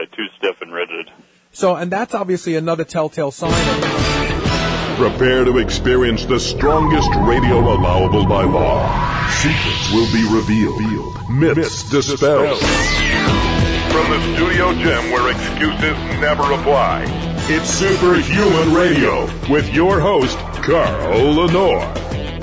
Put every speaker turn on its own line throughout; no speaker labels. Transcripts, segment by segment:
too stiff and rigid.
So, and that's obviously another telltale sign.
Prepare to experience the strongest radio allowable by law. Secrets will be revealed. Myths dispelled. From the studio gym where excuses never apply, it's Superhuman Radio with your host, Carl Lenore.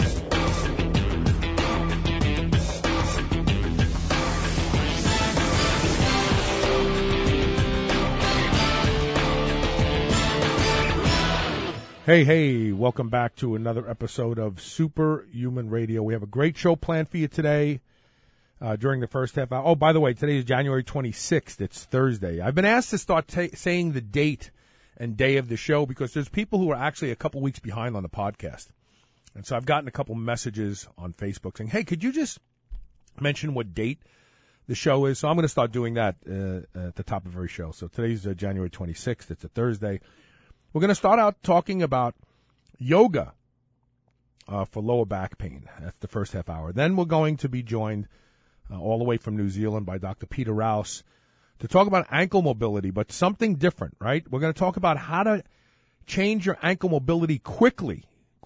Hey, welcome back to another episode of Superhuman Radio. We have a great show planned for you today during the first half hour. Oh, by the way, today is January 26th. It's Thursday. I've been asked to start saying the date and day of the show because there's people who are actually a couple weeks behind on the podcast. And so I've gotten a couple messages on Facebook saying, hey, could you just mention what date the show is? So I'm going to start doing that at the top of every show. So today's January 26th. It's a Thursday. We're going to start out talking about yoga for lower back pain. That's the first half hour. Then we're going to be joined all the way from New Zealand by Dr. Peter Rouse to talk about ankle mobility, but something different, right? We're going to talk about how to change your ankle mobility quickly.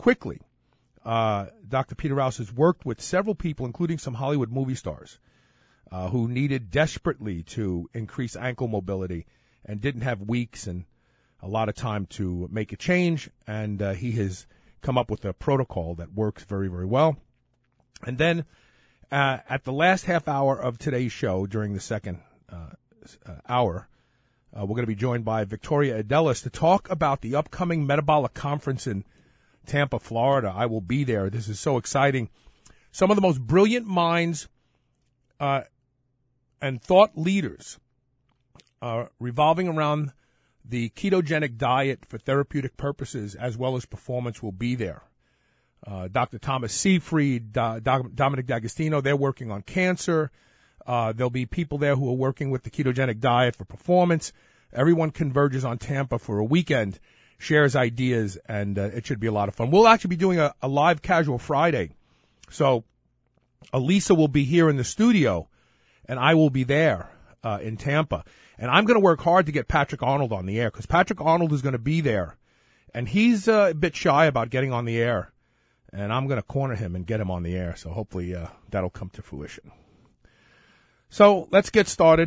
Dr. Peter Rouse has worked with several people, including some Hollywood movie stars, who needed desperately to increase ankle mobility and didn't have weeks and a lot of time to make a change, and he has come up with a protocol that works very, very well. And then at the last half hour of today's show, during the second hour, we're going to be joined by Victoria Adelis to talk about the upcoming Metabolic Conference in Tampa, Florida. I will be there. This is so exciting. Some of the most brilliant minds and thought leaders revolving around the ketogenic diet for therapeutic purposes as well as performance will be there. Dr. Thomas Seyfried, Dominic D'Agostino, they're working on cancer. There'll be people there who are working with the ketogenic diet for performance. Everyone converges on Tampa for a weekend, shares ideas, and it should be a lot of fun. We'll actually be doing a live Casual Friday. So Elisa will be here in the studio, and I will be there in Tampa. And I'm going to work hard to get Patrick Arnold on the air because Patrick Arnold is going to be there. And he's a bit shy about getting on the air. And I'm going to corner him and get him on the air. So hopefully that'll come to fruition. So let's get started.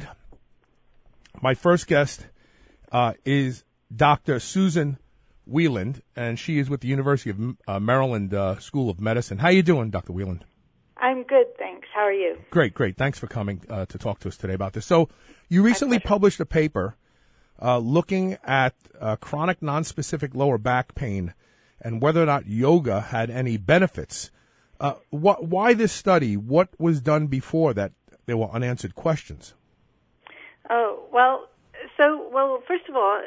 My first guest is Dr. Susan Wieland, and she is with the University of Maryland School of Medicine. How you doing, Dr. Wieland?
I'm good, thanks. How are you?
Great. Thanks for coming to talk to us today about this. So you recently published a paper looking at chronic nonspecific lower back pain and whether or not yoga had any benefits. Why this study? What was done before that there were unanswered questions?
Oh, well, first of all,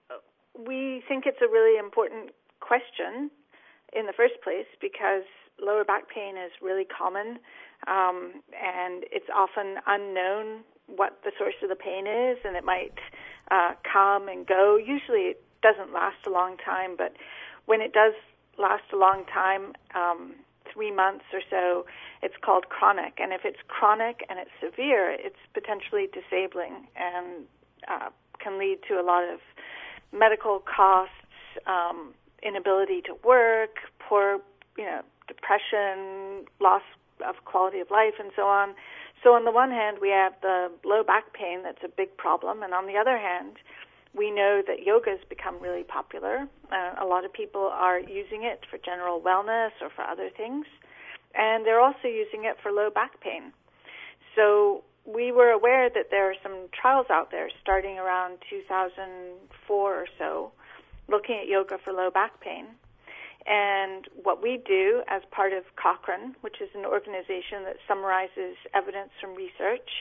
we think it's a really important question in the first place because lower back pain is really common, and it's often unknown what the source of the pain is, and it might come and go. Usually it doesn't last a long time, but when it does last a long time, 3 months or so, it's called chronic. And if it's chronic and it's severe, it's potentially disabling and can lead to a lot of medical costs, inability to work, poor, depression, loss of quality of life, and so on. So on the one hand, we have the low back pain that's a big problem, and on the other hand, we know that yoga has become really popular. A lot of people are using it for general wellness or for other things, and they're also using it for low back pain. So we were aware that there are some trials out there starting around 2004 or so looking at yoga for low back pain. And what we do as part of Cochrane, which is an organization that summarizes evidence from research,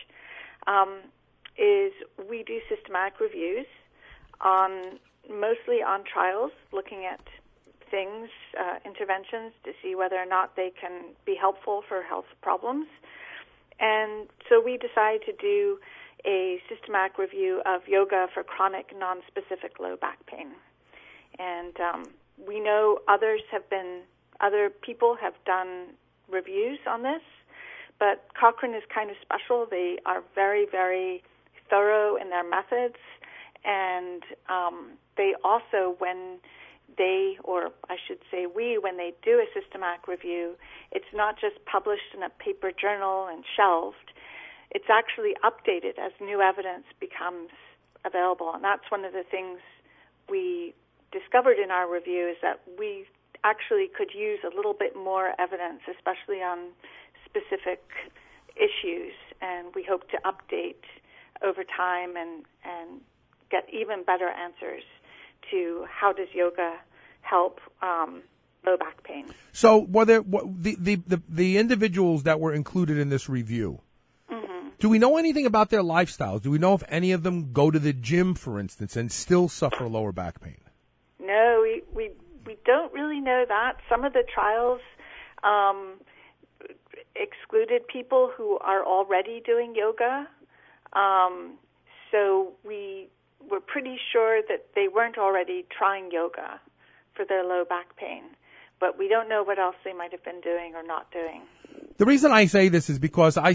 is we do systematic reviews mostly on trials, looking at things, interventions to see whether or not they can be helpful for health problems. And so we decided to do a systematic review of yoga for chronic non-specific low back pain. And we know other people have done reviews on this, but Cochrane is kind of special. They are very, very thorough in their methods, and they also, when they, or I should say we, when they do a systematic review, it's not just published in a paper journal and shelved. It's actually updated as new evidence becomes available. And that's one of the things we discovered in our review, is that we actually could use a little bit more evidence, especially on specific issues. And we hope to update over time and get even better answers to how does yoga help low back pain.
So, were there the individuals that were included in this review? Mm-hmm. Do we know anything about their lifestyles? Do we know if any of them go to the gym, for instance, and still suffer lower back pain?
No, we don't really know that. Some of the trials excluded people who are already doing yoga. So we're pretty sure that they weren't already trying yoga for their low back pain, but we don't know what else they might have been doing or not doing.
The reason I say this is because I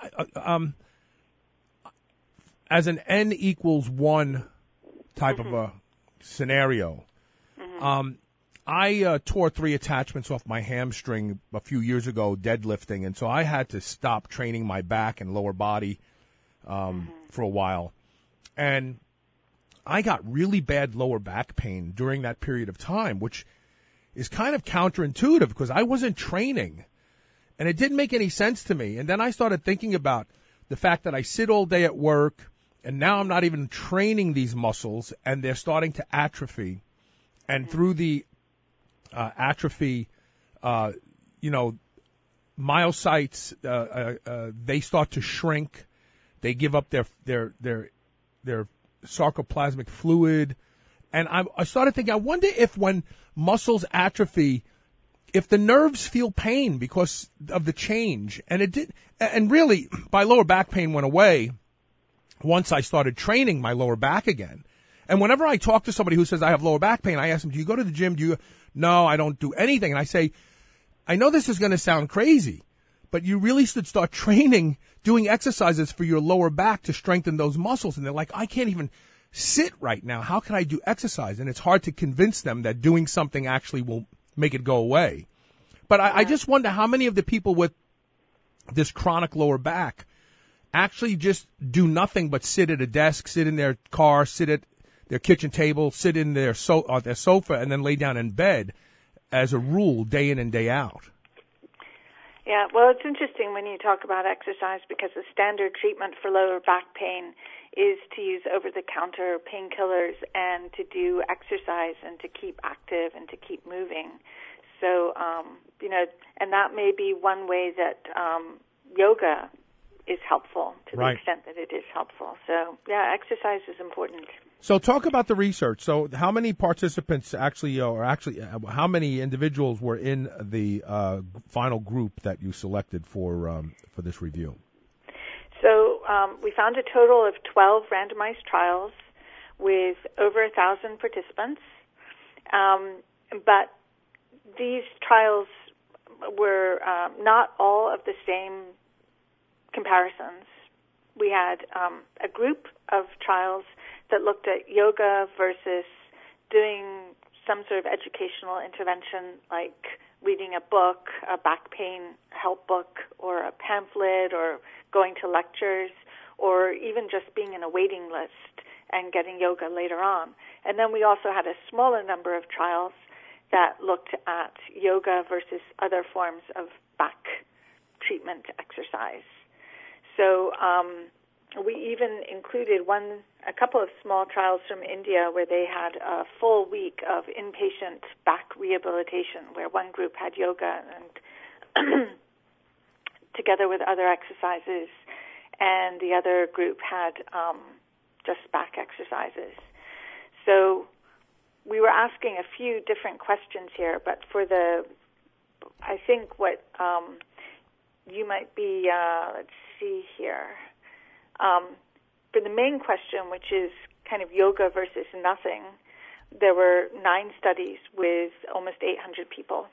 as an N equals 1 type of a scenario, I tore 3 attachments off my hamstring a few years ago deadlifting, and so I had to stop training my back and lower body for a while. And I got really bad lower back pain during that period of time, which is kind of counterintuitive because I wasn't training, and it didn't make any sense to me. And then I started thinking about the fact that I sit all day at work, and now I'm not even training these muscles, and they're starting to atrophy. And through the atrophy, myocytes, they start to shrink. They give up their sarcoplasmic fluid. And I started thinking, I wonder if when muscles atrophy, if the nerves feel pain because of the change. And it did. And really, my lower back pain went away once I started training my lower back again. And whenever I talk to somebody who says I have lower back pain, I ask them, do you go to the gym? No, I don't do anything. And I say, I know this is going to sound crazy, but you really should start training, doing exercises for your lower back to strengthen those muscles. And they're like, I can't even sit right now. How can I do exercise? And it's hard to convince them that doing something actually will make it go away. But I just wonder how many of the people with this chronic lower back actually just do nothing but sit at a desk, sit in their car, sit at their kitchen table, sit in their sofa, and then lay down in bed as a rule, day in and day out.
Yeah, well, it's interesting when you talk about exercise because the standard treatment for lower back pain is to use over-the-counter painkillers and to do exercise and to keep active and to keep moving. So, and that may be one way that yoga is helpple to the extent that it is helpful. So, yeah, exercise is important.
So talk about the research. So how many participants how many individuals were in the final group that you selected for this review?
So we found a total of 12 randomized trials with over 1,000 participants. But these trials were not all of the same comparisons. We had a group of trials that looked at yoga versus doing some sort of educational intervention like reading a book, a back pain help book, or a pamphlet, or going to lectures, or even just being in a waiting list and getting yoga later on. And then we also had a smaller number of trials that looked at yoga versus other forms of back treatment exercise. So we even included a couple of small trials from India where they had a full week of inpatient back rehabilitation, where one group had yoga and together with other exercises, and the other group had just back exercises. So we were asking a few different questions here, but I think what you might be, let's see here. For the main question, which is kind of yoga versus nothing, there were 9 studies with almost 800 people.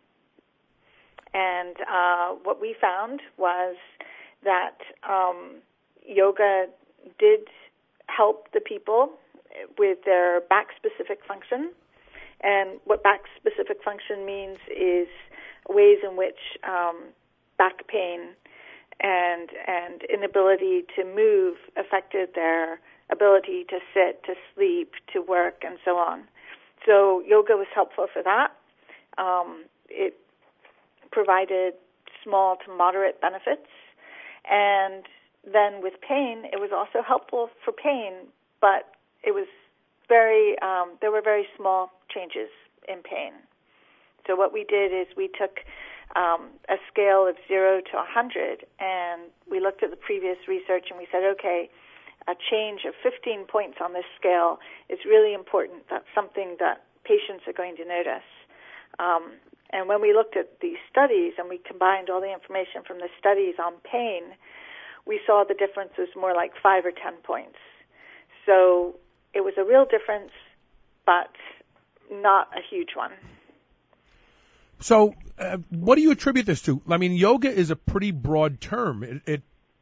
And what we found was that yoga did help the people with their back-specific function. And what back-specific function means is ways in which back pain and inability to move affected their ability to sit, to sleep, to work, and so on. So yoga was helpful for that. It provided small to moderate benefits. And then with pain, it was also helpful for pain, but it was there were very small changes in pain. So what we did is we took a scale of 0 to 100, and we looked at the previous research, and we said, okay, a change of 15 points on this scale is really important. That's something that patients are going to notice. And when we looked at these studies and we combined all the information from the studies on pain, we saw the difference was more like 5 or 10 points. So it was a real difference, but not a huge one.
So what do you attribute this to? I mean, yoga is a pretty broad term. It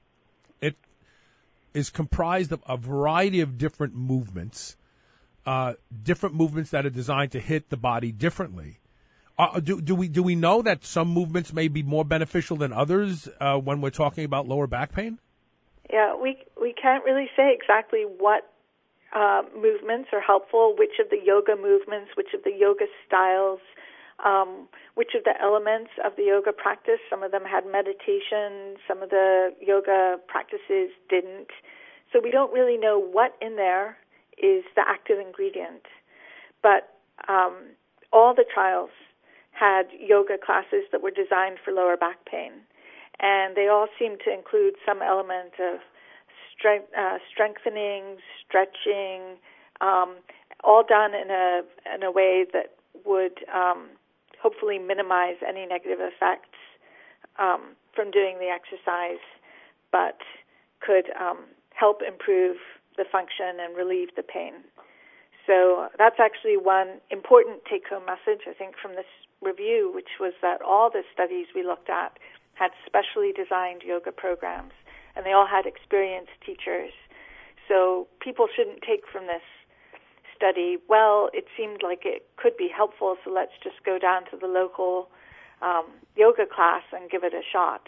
is comprised of a variety of different movements that are designed to hit the body differently. Do we know that some movements may be more beneficial than others when we're talking about lower back pain?
Yeah, we can't really say exactly what movements are helpful, which of the yoga movements, which of the yoga styles, which of the elements of the yoga practice. Some of them had meditation, some of the yoga practices didn't. So we don't really know what in there is the active ingredient. But all the trials had yoga classes that were designed for lower back pain. And they all seem to include some element of strengthening, stretching, all done in a way that would hopefully minimize any negative effects from doing the exercise, but could help improve the function and relieve the pain. So that's actually one important take-home message, I think, from this review, which was that all the studies we looked at had specially designed yoga programs, and they all had experienced teachers. So people shouldn't take from this study, well, it seemed like it could be helpful, so let's just go down to the local yoga class and give it a shot.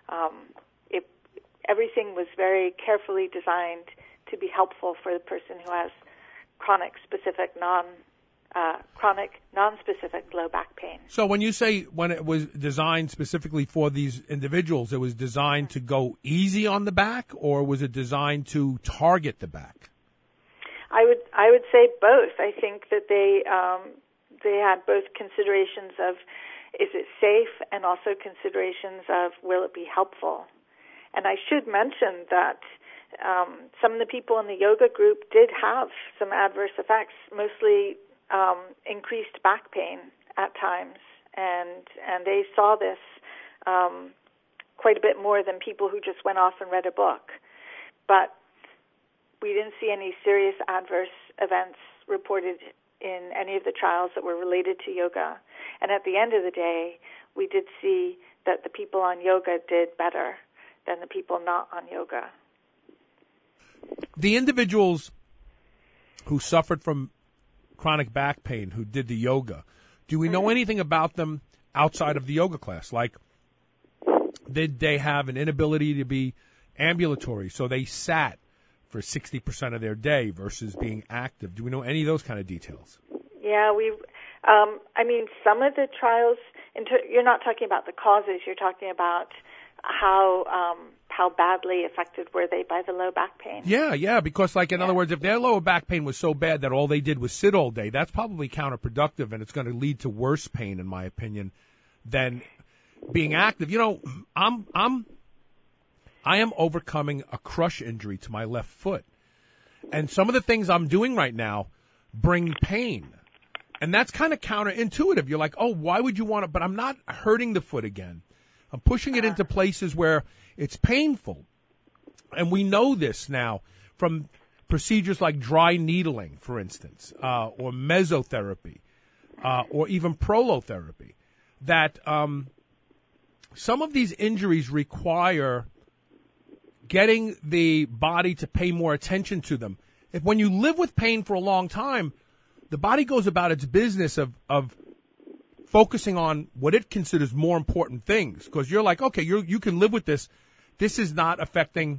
Everything was very carefully designed to be helpful for the person who has chronic, non-specific low back pain.
So when you say when it was designed specifically for these individuals, it was designed to go easy on the back, or was it designed to target the back?
I would say both. I think that they had both considerations of is it safe and also considerations of will it be helpful. And I should mention that some of the people in the yoga group did have some adverse effects, mostly increased back pain at times, and they saw this quite a bit more than people who just went off and read a book. But we didn't see any serious adverse events reported in any of the trials that were related to yoga. And at the end of the day, we did see that the people on yoga did better than the people not on yoga.
The individuals who suffered from chronic back pain who did the yoga, do we know anything about them outside of the yoga class? Like, did they have an inability to be ambulatory, so they sat for 60% of their day versus being active? Do we know any of those kind of details?
Yeah, some of the trials, you're not talking about the causes, you're talking about how badly affected were they by the low back pain.
Yeah, because in other words, if their lower back pain was so bad that all they did was sit all day, that's probably counterproductive, and it's going to lead to worse pain, in my opinion, than being active. You know, I am overcoming a crush injury to my left foot. And some of the things I'm doing right now bring pain. And that's kind of counterintuitive. You're like, oh, why would you want to? But I'm not hurting the foot again. I'm pushing it into places where it's painful. And we know this now from procedures like dry needling, for instance, or mesotherapy, or even prolotherapy, that some of these injuries require getting the body to pay more attention to them. If when you live with pain for a long time, the body goes about its business of focusing on what it considers more important things, because you're like, okay, you can live with this. This is not affecting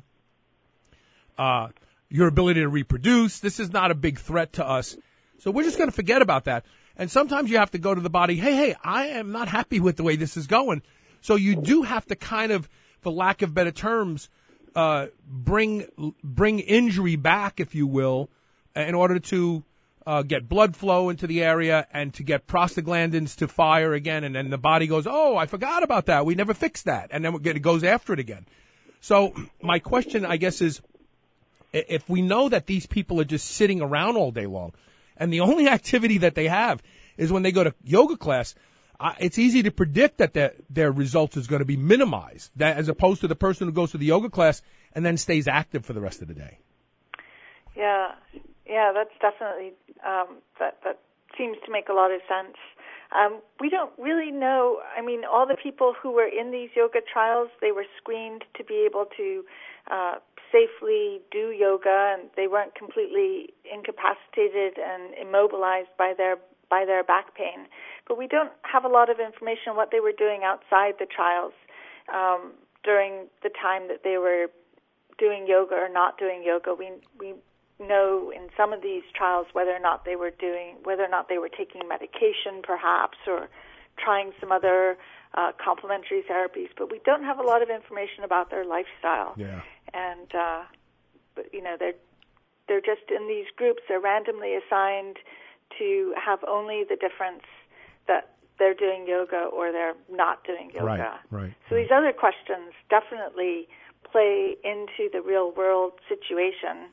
your ability to reproduce. This is not a big threat to us. So we're just going to forget about that. And sometimes you have to go to the body, hey, I am not happy with the way this is going. So you do have to kind of, for lack of better terms, bring injury back, if you will, in order to get blood flow into the area and to get prostaglandins to fire again. And then the body goes, oh, I forgot about that. We never fixed that. And then it goes after it again. So my question, I guess, is if we know that these people are just sitting around all day long and the only activity that they have is when they go to yoga class, it's easy to predict that their results is going to be minimized, that as opposed to the person who goes to the yoga class and then stays active for the rest of the day.
Yeah, that's definitely, that seems to make a lot of sense. We don't really know. I mean, all the people who were in these yoga trials, they were screened to be able to safely do yoga, and they weren't completely incapacitated and immobilized by their back pain. But we don't have a lot of information on what they were doing outside the trials during the time that they were doing yoga or not doing yoga. We know in some of these trials whether or not they were taking medication perhaps, or trying some other complementary therapies, but we don't have a lot of information about their lifestyle.
Yeah.
And but they're just in these groups. They're randomly assigned to have only the difference that they're doing yoga or they're not doing yoga.
Right.
So these other questions definitely play into the real world situation,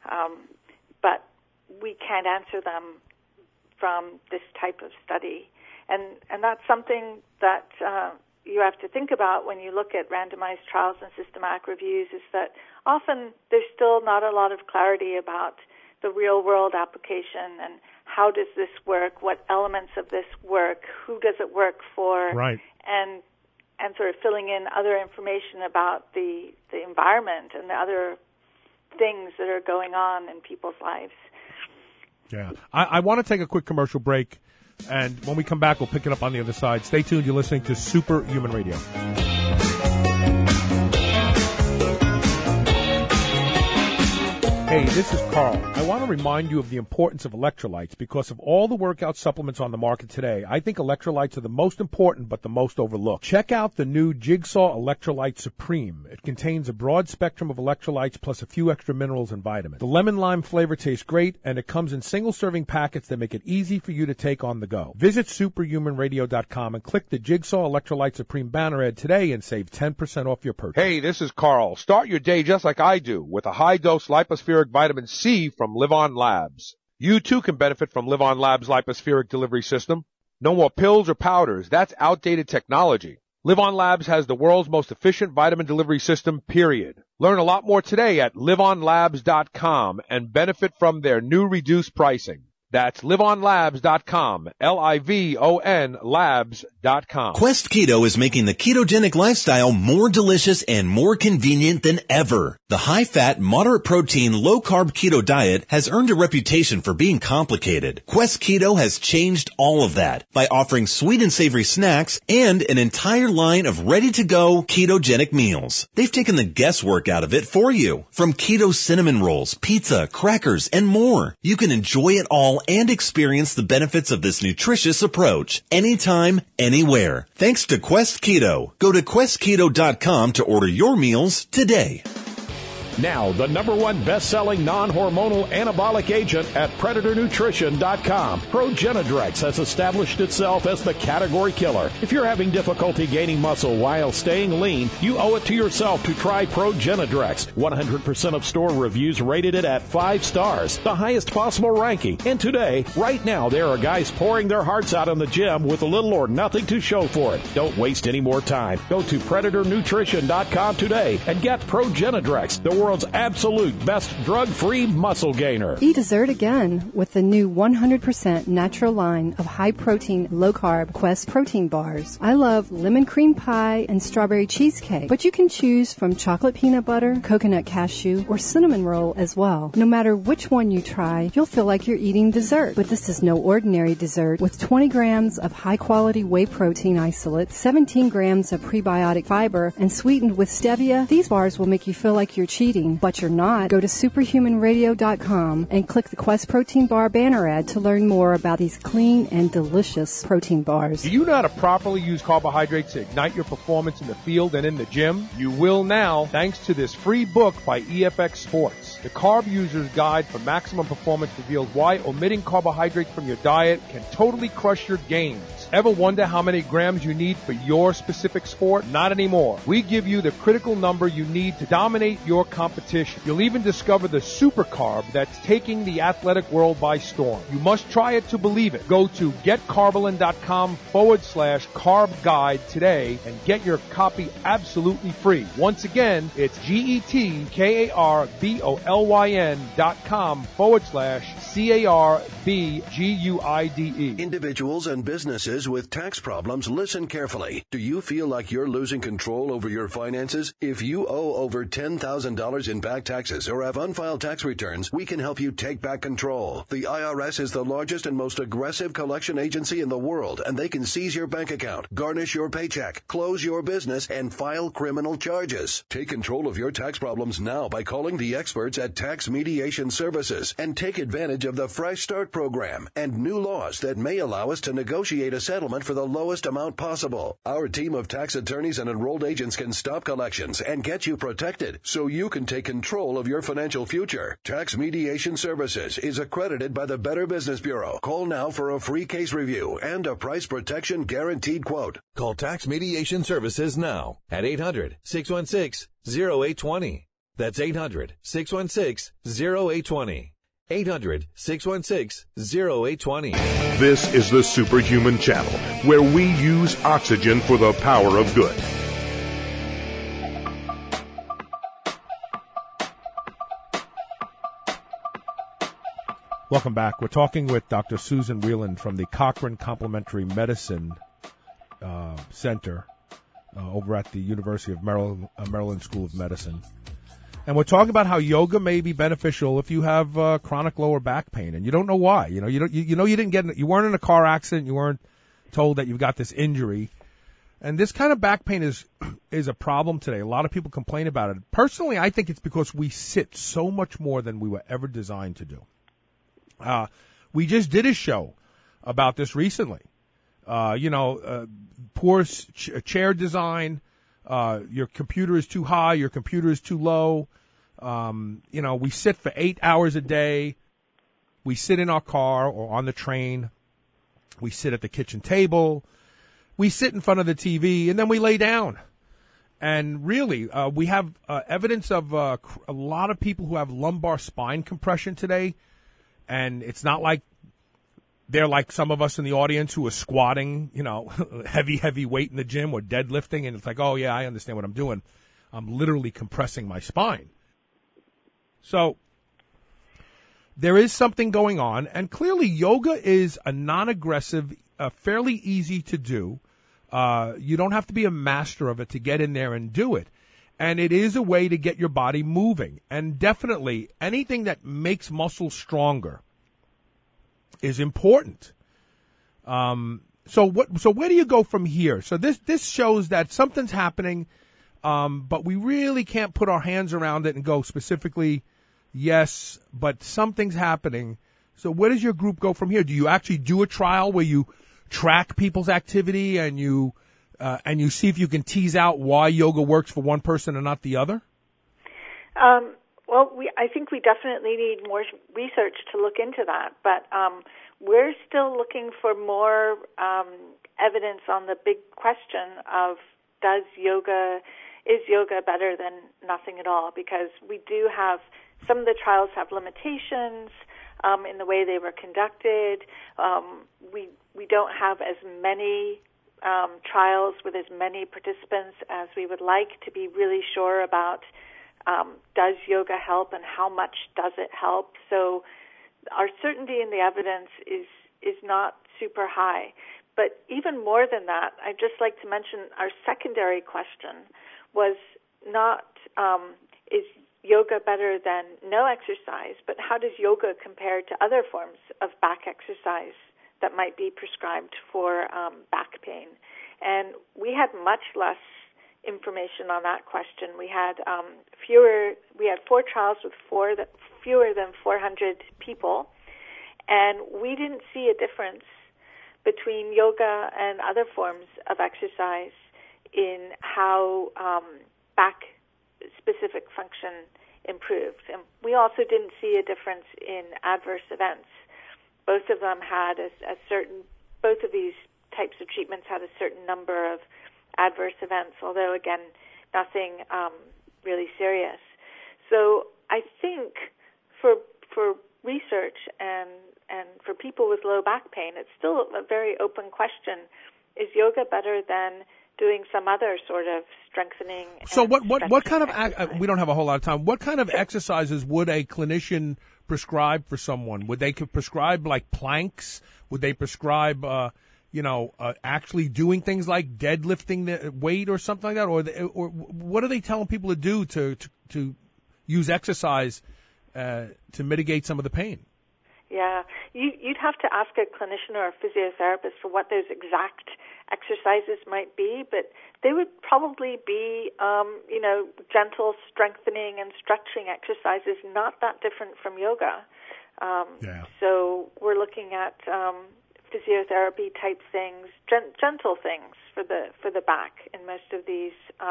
but we can't answer them from this type of study. And that's something that you have to think about when you look at randomized trials and systematic reviews, is that often there's still not a lot of clarity about the real-world application and how does this work, what elements of this work, who does it work for,
right.
and sort of filling in other information about the environment and the other things that are going on in people's lives.
Yeah. I want to take a quick commercial break, and when we come back, we'll pick it up on the other side. Stay tuned. You're listening to Superhuman Radio. Hey, this is Carl. I want to remind you of the importance of electrolytes because of all the workout supplements on the market today. I think electrolytes are the most important but the most overlooked. Check out the new Jigsaw Electrolyte Supreme. It contains a broad spectrum of electrolytes plus a few extra minerals and vitamins. The lemon lime flavor tastes great, and it comes in single-serving packets that make it easy for you to take on the go. Visit superhumanradio.com and click the Jigsaw Electrolyte Supreme banner ad today and save 10% off your purchase.
Hey, this is Carl. Start your day just like I do with a high-dose lipospheric vitamin C from LivOn Labs. You too can benefit from LivOn Labs' lipospheric delivery system. No more pills or powders. That's outdated technology. LivOn Labs has the world's most efficient vitamin delivery system, period. Learn a lot more today at livonlabs.com and benefit from their new reduced pricing. That's livonlabs.com, Livon labs.com.
Quest Keto is making the ketogenic lifestyle more delicious and more convenient than ever. The high-fat, moderate-protein, low-carb keto diet has earned a reputation for being complicated. Quest Keto has changed all of that by offering sweet and savory snacks and an entire line of ready-to-go ketogenic meals. They've taken the guesswork out of it for you. From keto cinnamon rolls, pizza, crackers, and more. You can enjoy it all and experience the benefits of this nutritious approach anytime, anywhere. Thanks to Quest Keto. Go to questketo.com to order your meals today.
Now, the #1 best-selling non-hormonal anabolic agent at PredatorNutrition.com. ProGenadrex has established itself as the category killer. If you're having difficulty gaining muscle while staying lean, you owe it to yourself to try ProGenadrex. 100% of store reviews rated it at 5 stars, the highest possible ranking. And today, right now, there are guys pouring their hearts out in the gym with little or nothing to show for it. Don't waste any more time. Go to PredatorNutrition.com today and get ProGenadrex, the world's absolute best drug-free muscle gainer.
Eat dessert again with the new 100% natural line of high-protein, low-carb Quest protein bars. I love lemon cream pie and strawberry cheesecake, but you can choose from chocolate peanut butter, coconut cashew, or cinnamon roll as well. No matter which one you try, you'll feel like you're eating dessert. But this is no ordinary dessert. With 20 grams of high-quality whey protein isolate, 17 grams of prebiotic fiber, and sweetened with stevia, these bars will make you feel like you're cheating, but you're not. Go to superhumanradio.com and click the Quest Protein Bar banner ad to learn more about these clean and delicious protein bars.
Do you know how to properly use carbohydrates to ignite your performance in the field and in the gym? You will now, thanks to this free book by EFX Sports. The Carb User's Guide for Maximum Performance reveals why omitting carbohydrates from your diet can totally crush your gains. Ever wonder how many grams you need for your specific sport? Not anymore. We give you the critical number you need to dominate your competition. You'll even discover the super carb that's taking the athletic world by storm. You must try it to believe it. Go to getcarbolin.com/carb guide today and get your copy absolutely free. Once again, it's getkarbolin.com/CARBGUIDE.
Individuals and businesses with tax problems, listen carefully. Do you feel like you're losing control over your finances? If you owe over $10,000 in back taxes or have unfiled tax returns, we can help you take back control. The IRS is the largest and most aggressive collection agency in the world, and they can seize your bank account, garnish your paycheck, close your business, and file criminal charges. Take control of your tax problems now by calling the experts at Tax Mediation Services and take advantage of the Fresh Start program and new laws that may allow us to negotiate a settlement for the lowest amount possible. Our team of tax attorneys and enrolled agents can stop collections and get you protected so you can take control of your financial future. Tax Mediation Services is accredited by the Better Business Bureau. Call now for a free case review and a price protection guaranteed quote.
Call Tax Mediation Services now at 800-616-0820. That's 800-616-0820. 800-616-0820.
This is the Superhuman Channel, where we use oxygen for the power of good.
Welcome back. We're talking with Dr. Susan Whelan from the Cochrane Complementary Medicine Center over at the University of Maryland School of Medicine. And we're talking about how yoga may be beneficial if you have chronic lower back pain and you don't know why. You weren't in a car accident, you weren't told that you've got this injury. And this kind of back pain is a problem today. A lot of people complain about it. Personally, I think it's because we sit so much more than we were ever designed to do. We just did a show about this recently. Poor chair design. Your computer is too high, your computer is too low. We sit for 8 hours a day. We sit in our car or on the train. We sit at the kitchen table. We sit in front of the TV, and then we lay down. And really, we have evidence of a lot of people who have lumbar spine compression today. And it's not like they're like some of us in the audience who are squatting, heavy weight in the gym or deadlifting. And it's like, oh, yeah, I understand what I'm doing. I'm literally compressing my spine. So there is something going on. And clearly yoga is a non-aggressive, fairly easy to do. You don't have to be a master of it to get in there and do it. And it is a way to get your body moving. And definitely anything that makes muscles stronger is important. So where do you go from here? So this shows that something's happening, but we really can't put our hands around it and go specifically, yes, but something's happening. So where does your group go from here? Do you actually do a trial where you track people's activity and you see if you can tease out why yoga works for one person and not the other?
I think we definitely need more research to look into that, but we're still looking for more evidence on the big question of is yoga better than nothing at all? Because we do have, some of the trials have limitations in the way they were conducted. We don't have as many trials with as many participants as we would like to be really sure about does yoga help and how much does it help? So our certainty in the evidence is not super high. But even more than that, I'd just like to mention our secondary question was not is yoga better than no exercise, but how does yoga compare to other forms of back exercise that might be prescribed for back pain? And we had much less information on that question. We had we had 4 trials with fewer than 400 people, and we didn't see a difference between yoga and other forms of exercise in how back-specific function improved. And we also didn't see a difference in adverse events. Both of them had both of these types of treatments had a certain number of adverse events, although, again, nothing really serious. So I think for research and for people with low back pain, it's still a very open question. Is yoga better than doing some other sort of strengthening?
So what kind of, we don't have a whole lot of time, what kind of exercises would a clinician prescribe for someone? Would they prescribe like planks? Would they prescribe, actually doing things like deadlifting the weight or something like that? Or what are they telling people to do to use exercise to mitigate some of the pain?
Yeah, you'd have to ask a clinician or a physiotherapist for what those exact exercises might be, but they would probably be, gentle strengthening and stretching exercises, not that different from yoga. So we're looking at physiotherapy type things, gentle things for the back in most of these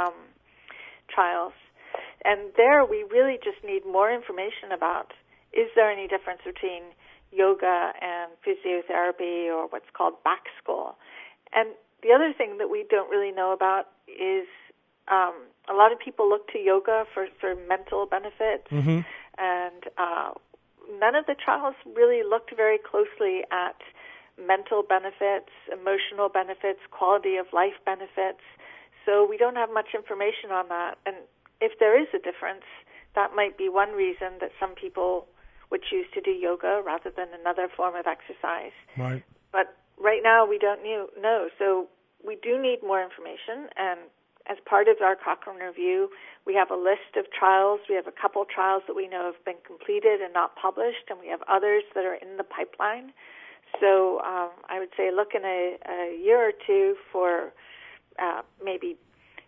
trials. And there we really just need more information about, is there any difference between yoga and physiotherapy or what's called back school? And the other thing that we don't really know about is a lot of people look to yoga for mental benefits, and none of the trials really looked very closely at mental benefits, emotional benefits, quality of life benefits. So we don't have much information on that. And if there is a difference, that might be one reason that some people would choose to do yoga rather than another form of exercise.
Right.
But right now we don't know. So we do need more information. And as part of our Cochrane review, we have a list of trials. We have a couple trials that we know have been completed and not published, and we have others that are in the pipeline. So I would say look in a year or two for maybe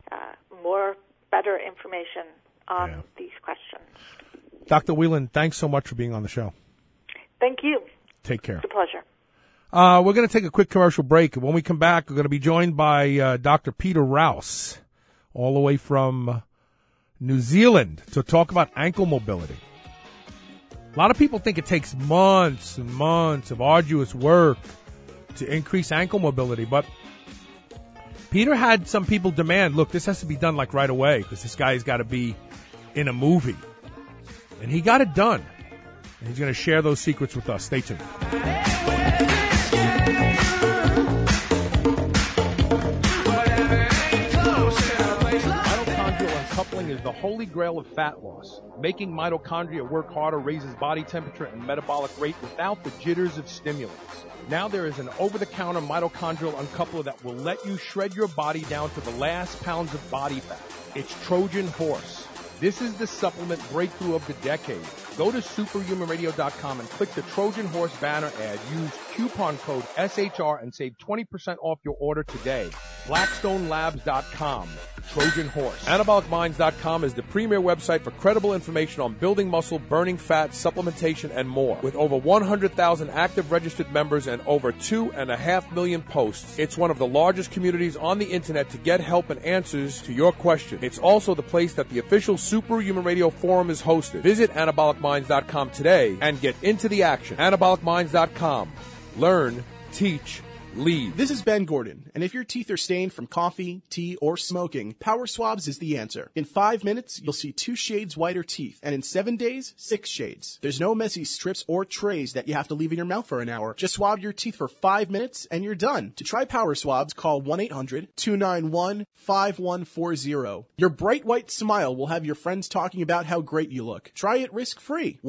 better information on these questions.
Dr. Whelan, thanks so much for being on the show.
Thank you.
Take care.
It's a pleasure.
We're going to take a quick commercial break. When we come back, we're going to be joined by Dr. Peter Rouse, all the way from New Zealand, to talk about ankle mobility. A lot of people think it takes months and months of arduous work to increase ankle mobility, but Peter had some people demand, look, this has to be done like right away because this guy's got to be in a movie. And he got it done. And he's going to share those secrets with us. Stay tuned.
Mitochondrial uncoupling is the holy grail of fat loss. Making mitochondria work harder raises body temperature and metabolic rate without the jitters of stimulants. Now there is an over-the-counter mitochondrial uncoupler that will let you shred your body down to the last pounds of body fat. It's Trojan Horse. This is the supplement breakthrough of the decade. Go to superhumanradio.com and click the Trojan Horse banner ad. Use coupon code SHR and save 20% off your order today. BlackstoneLabs.com. Trojan Horse.
AnabolicMinds.com is the premier website for credible information on building muscle, burning fat, supplementation, and more. With over 100,000 active registered members and over 2.5 million posts, it's one of the largest communities on the internet to get help and answers to your question. It's also the place that the official Superhuman Radio Forum is hosted. Visit AnabolicMinds.com today and get into the action. AnabolicMinds.com. Learn, teach, leave.
This is Ben Gordon, and if your teeth are stained from coffee, tea, or smoking, Power Swabs is the answer. In 5 minutes, you'll see 2 shades whiter teeth, and in 7 days, 6 shades. There's no messy strips or trays that you have to leave in your mouth for an hour. Just swab your teeth for 5 minutes, and you're done. To try Power Swabs, call 1-800-291-5140. Your bright white smile will have your friends talking about how great you look. Try it risk-free.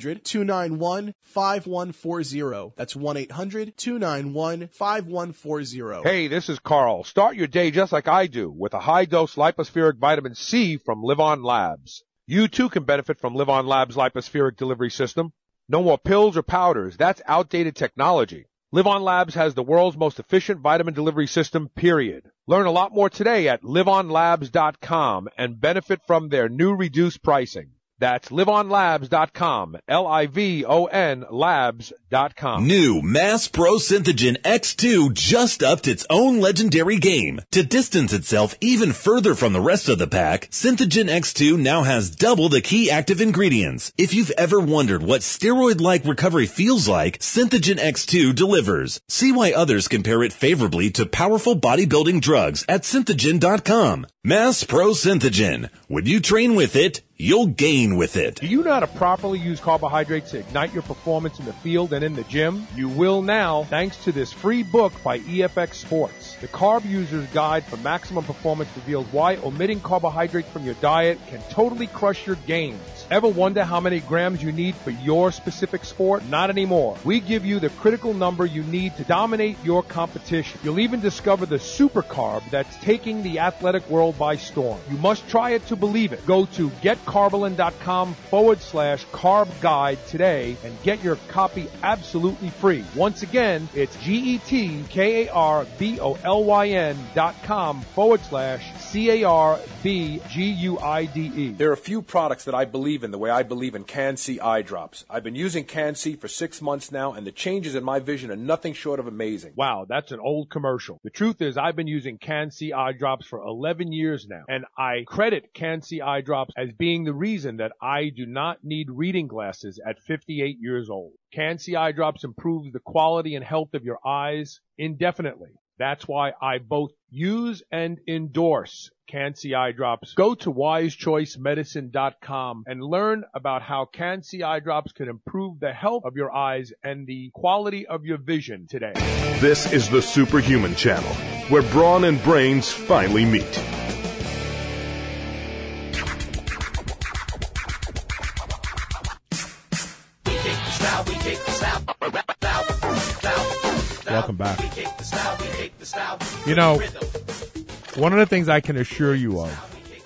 1-800-291-5140. That's 1-800-291-5140.
Hey, this is Carl. Start your day just like I do with a high-dose lipospheric vitamin C from Live On Labs. You too can benefit from Live On Labs' lipospheric delivery system. No more pills or powders. That's outdated technology. Live On Labs has the world's most efficient vitamin delivery system, period. Learn a lot more today at liveonlabs.com and benefit from their new reduced pricing. That's liveonlabs.com, Livon labs.com.
New Mass Pro Synthogen X2 just upped its own legendary game. To distance itself even further from the rest of the pack, Synthogen X2 now has double the key active ingredients. If you've ever wondered what steroid-like recovery feels like, Synthogen X2 delivers. See why others compare it favorably to powerful bodybuilding drugs at Synthogen.com. Mass Pro Synthogen. When you train with it, you'll gain with it.
Do you know how to properly use carbohydrates to ignite your performance in the field and in the gym? You will now, thanks to this free book by EFX Sports. The Carb User's Guide for Maximum Performance reveals why omitting carbohydrates from your diet can totally crush your gains. Ever wonder how many grams you need for your specific sport? Not anymore. We give you the critical number you need to dominate your competition. You'll even discover the super carb that's taking the athletic world by storm. You must try it to believe it. Go to getcarbolin.com/carb guide today and get your copy absolutely free. Once again, it's GetKarbolin.com/CARBGUIDE.
There are a few products that I believe in the way I believe in Can-C eye drops. I've been using Can-C for 6 months now, and the changes in my vision are nothing short of amazing.
Wow, that's an old commercial. The truth is, I've been using Can-C eye drops for 11 years now, and I credit Can-C eye drops as being the reason that I do not need reading glasses at 58 years old. Can-C eye drops improves the quality and health of your eyes indefinitely. That's why I both use and endorse Can-C eye drops. Go to wisechoicemedicine.com and learn about how Can-C eye drops can improve the health of your eyes and the quality of your vision today.
This is the Superhuman Channel, where brawn and brains finally meet.
Welcome back. You know, one of the things I can assure you of,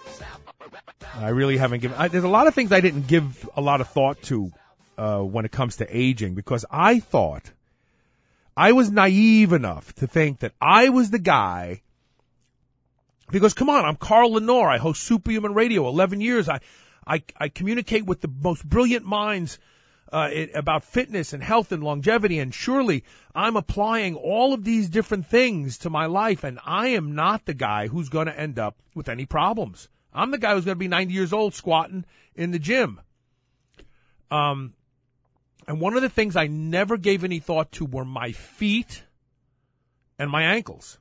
I really haven't given, there's a lot of things I didn't give a lot of thought to when it comes to aging, because I thought, I was naive enough to think that I was the guy, because come on, I'm Carl Lenore, I host Superhuman Radio, 11 years, I communicate with the most brilliant minds about fitness and health and longevity, and surely I'm applying all of these different things to my life, and I am not the guy who's going to end up with any problems. I'm the guy who's going to be 90 years old squatting in the gym. And one of the things I never gave any thought to were my feet and my ankles.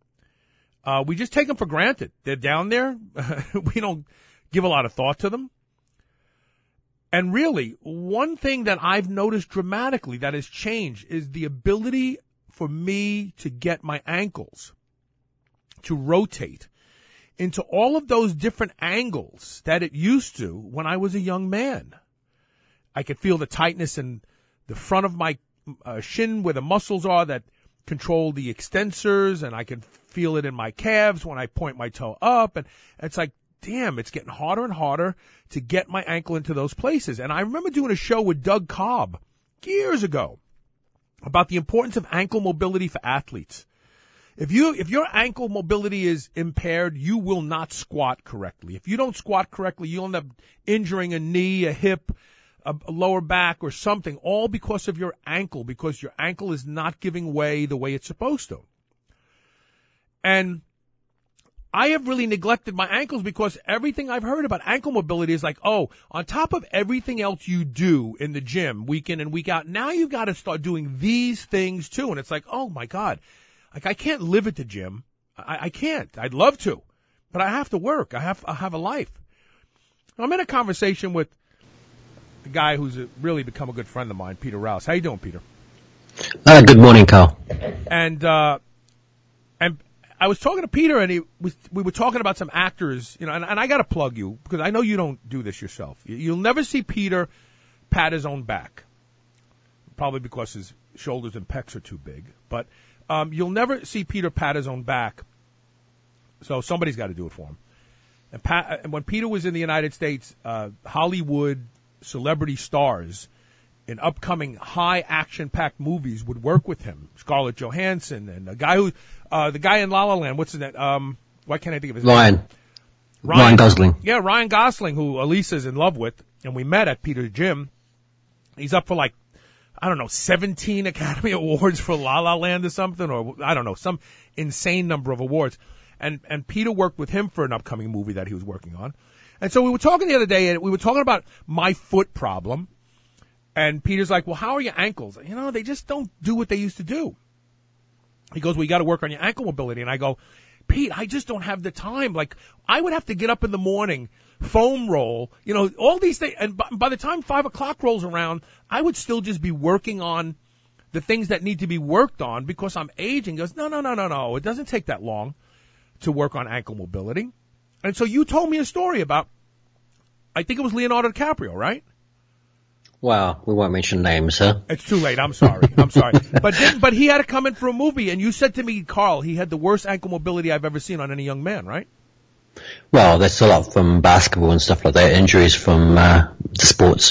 We just take them for granted. They're down there. We don't give a lot of thought to them. And really, one thing that I've noticed dramatically that has changed is the ability for me to get my ankles to rotate into all of those different angles that it used to when I was a young man. I could feel the tightness in the front of my shin where the muscles are that control the extensors, and I can feel it in my calves when I point my toe up. And it's like, damn, it's getting harder and harder to get my ankle into those places. And I remember doing a show with Doug Cobb years ago about the importance of ankle mobility for athletes. If your ankle mobility is impaired, you will not squat correctly. If you don't squat correctly, you'll end up injuring a knee, a hip, a lower back, or something, all because of your ankle, because your ankle is not giving way the way it's supposed to. And I have really neglected my ankles because everything I've heard about ankle mobility is like, oh, on top of everything else you do in the gym week in and week out, now you've got to start doing these things too. And it's like, oh my God, Like, I can't live at the gym. I can't. I'd love to, but I have to work. I have a life. I'm in a conversation with a guy who's really become a good friend of mine, Peter Rouse. How you doing, Peter?
Good morning, Carl.
And I was talking to Peter, and we were talking about some actors, and I got to plug you because I know you don't do this yourself. You'll never see Peter pat his own back, probably because his shoulders and pecs are too big. But you'll never see Peter pat his own back, so somebody's got to do it for him. And when Peter was in the United States, Hollywood celebrity stars in upcoming high action-packed movies would work with him. Scarlett Johansson and the guy in La La Land. What's his name? Why can't I think of his name? Ryan
Gosling.
Yeah, Ryan Gosling, who Elisa's in love with, and we met at Peter's gym. He's up for 17 Academy Awards for La La Land or something, or I don't know, some insane number of awards. And Peter worked with him for an upcoming movie that he was working on. And so we were talking the other day, and we were talking about my foot problem. And Peter's like, well, how are your ankles? They just don't do what they used to do. He goes, well, you got to work on your ankle mobility. And I go, Pete, I just don't have the time. Like, I would have to get up in the morning, foam roll, all these things. And by the time 5 o'clock rolls around, I would still just be working on the things that need to be worked on because I'm aging. He goes, no. It doesn't take that long to work on ankle mobility. And so you told me a story about, I think it was Leonardo DiCaprio, right?
Well, we won't mention names, huh?
It's too late. I'm sorry. But he had to come in for a movie, and you said to me, Carl, he had the worst ankle mobility I've ever seen on any young man, right?
Well, that's a lot from basketball and stuff like that, injuries from the sports.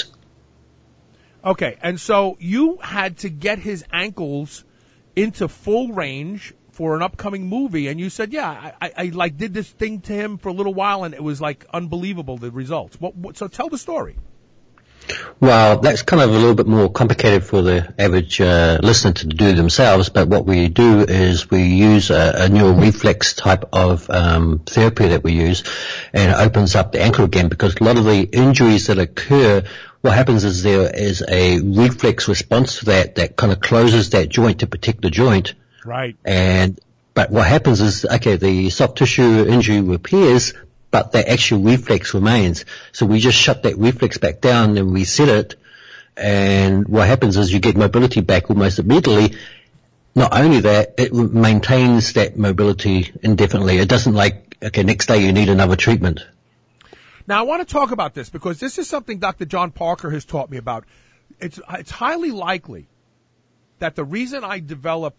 Okay,
and so you had to get his ankles into full range for an upcoming movie, and you said, yeah, I did this thing to him for a little while, and it was unbelievable, the results. So tell the story.
Well, that's kind of a little bit more complicated for the average listener to do themselves, but what we do is we use a neural reflex type of therapy that we use, and it opens up the ankle again, because a lot of the injuries that occur, what happens is there is a reflex response to that kind of closes that joint to protect the joint.
Right.
But what happens is, the soft tissue injury repairs, but the actual reflex remains. So we just shut that reflex back down and reset it. And what happens is you get mobility back almost immediately. Not only that, it maintains that mobility indefinitely. It doesn't next day you need another treatment.
Now I want to talk about this because this is something Dr. John Parker has taught me about. It's highly likely that the reason I developed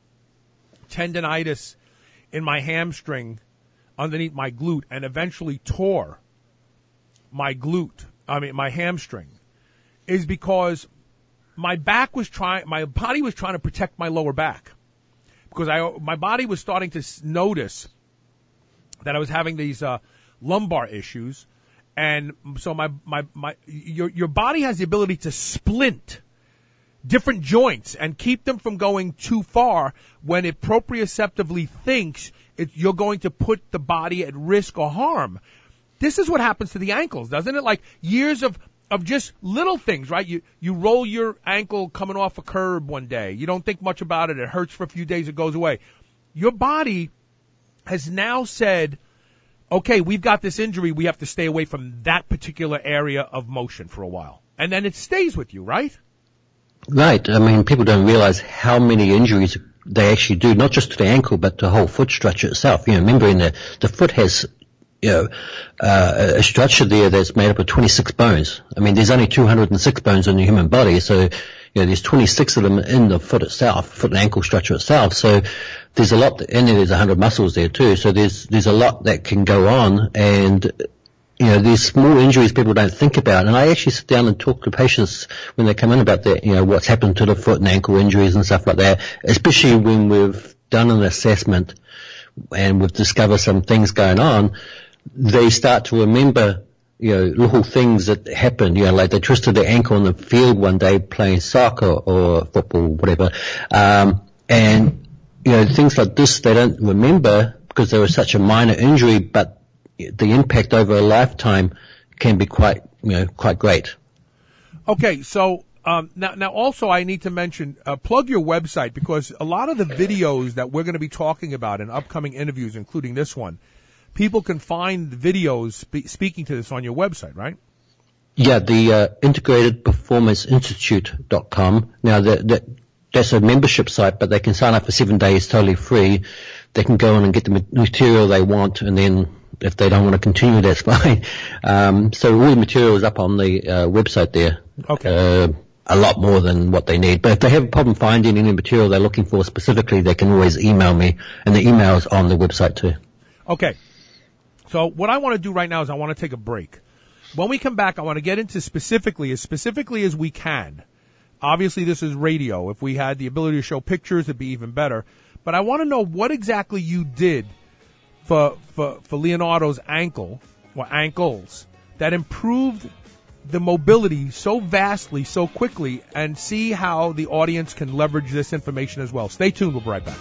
tendinitis in my hamstring underneath my glute and eventually tore my hamstring is because my body was trying to protect my lower back, because my body was starting to notice that I was having these lumbar issues. And so your body has the ability to splint different joints and keep them from going too far when it proprioceptively thinks you're going to put the body at risk or harm. This is what happens to the ankles, doesn't it? Like years of just little things, right? You roll your ankle coming off a curb one day. You don't think much about it. It hurts for a few days. It goes away. Your body has now said, okay, we've got this injury. We have to stay away from that particular area of motion for a while. And then it stays with you, right?
Right. I mean, people don't realize how many injuries they actually do, not just to the ankle, but the whole foot structure itself. Remember the foot has, a structure there that's made up of 26 bones. I mean, there's only 206 bones in the human body, so, there's 26 of them in the foot itself, foot and ankle structure itself. So there's a lot, and there's 100 muscles there too. So there's a lot that can go on, and there's small injuries people don't think about. And I actually sit down and talk to patients when they come in about that, what's happened to the foot and ankle injuries and stuff like that, especially when we've done an assessment and we've discovered some things going on. They start to remember, little things that happen, like they twisted their ankle on the field one day playing soccer or football, whatever. And things like this they don't remember because they were such a minor injury, but the impact over a lifetime can be quite great.
Okay, so Now, also, I need to mention, plug your website, because a lot of the videos that we're going to be talking about in upcoming interviews, including this one, people can find videos speaking to this on your website, right?
Yeah, the integratedperformanceinstitute.com. Now, that's a membership site, but they can sign up for 7 days totally free. They can go in and get the material they want, and then if they don't want to continue, that's fine. So all the material is up on the website there.
Okay.
A lot more than what they need. But if they have a problem finding any material they're looking for specifically, they can always email me, and the email is on the website too.
Okay. So what I want to do right now is I want to take a break. When we come back, I want to get into specifically as we can. Obviously, this is radio. If we had the ability to show pictures, it'd be even better. But I want to know what exactly you did for Leonardo's ankle or ankles that improved the mobility so vastly, so quickly, and see how the audience can leverage this information as well. Stay tuned. We'll be right back.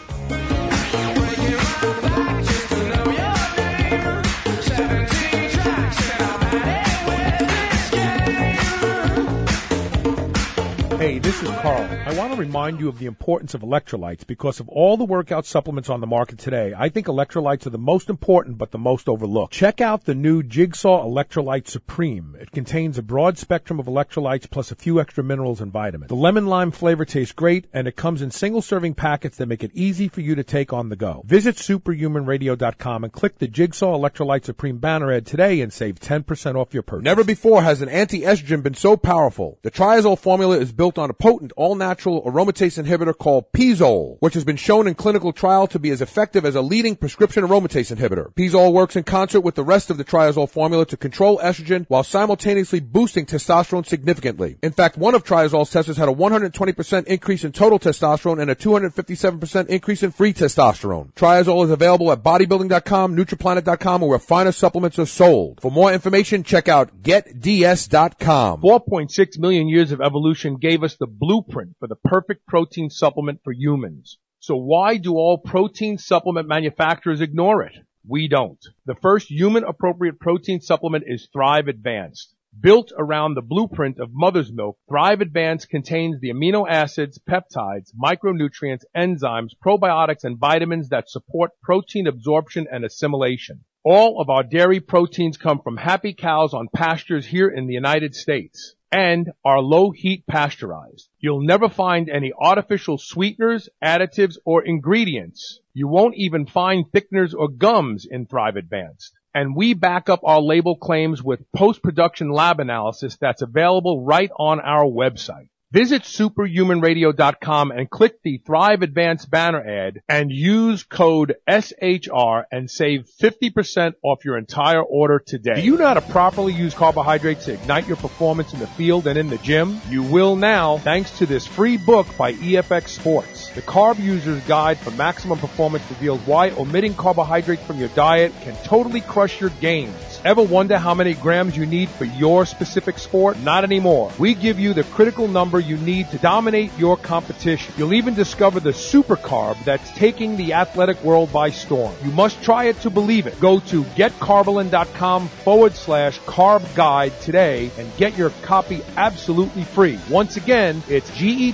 Hey, this is Carl. I want to remind you of the importance of electrolytes because of all the workout supplements on the market today. I think electrolytes are the most important but the most overlooked. Check out the new Jigsaw Electrolyte Supreme. It contains a broad spectrum of electrolytes plus a few extra minerals and vitamins. The lemon lime flavor tastes great, and it comes in single serving packets that make it easy for you to take on the go. Visit superhumanradio.com and click the Jigsaw Electrolyte Supreme banner ad today and save 10% off your purchase.
Never before has an anti-estrogen been so powerful. The Triazole formula is built on a potent all-natural aromatase inhibitor called Pizole, which has been shown in clinical trial to be as effective as a leading prescription aromatase inhibitor. Pizole works in concert with the rest of the Triazole formula to control estrogen while simultaneously boosting testosterone significantly. In fact, one of Triazole's testers had a 120% increase in total testosterone and a 257% increase in free testosterone. Triazole is available at bodybuilding.com, nutriplanet.com, or where finer supplements are sold. For more information, check out getds.com.
4.6 million years of evolution gave us the blueprint for the perfect protein supplement for humans. So why do all protein supplement manufacturers ignore it? We don't. The first human-appropriate protein supplement is Thrive Advanced. Built around the blueprint of mother's milk, Thrive Advanced contains the amino acids, peptides, micronutrients, enzymes, probiotics, and vitamins that support protein absorption and assimilation. All of our dairy proteins come from happy cows on pastures here in the United States and are low-heat pasteurized. You'll never find any artificial sweeteners, additives, or ingredients. You won't even find thickeners or gums in Thrive Advanced. And we back up our label claims with post-production lab analysis that's available right on our website. Visit superhumanradio.com and click the Thrive Advanced banner ad and use code SHR and save 50% off your entire order today. Do you know how to properly use carbohydrates to ignite your performance in the field and in the gym? You will now, thanks to this free book by EFX Sports. The Carb User's Guide for Maximum Performance reveals why omitting carbohydrates from your diet can totally crush your gains. Ever wonder how many grams you need for your specific sport? Not anymore. We give you the critical number you need to dominate your competition. You'll even discover the super carb that's taking the athletic world by storm. You must try it to believe it. Go to getcarbolyn.com/carb guide today and get your copy absolutely free. Once again, it's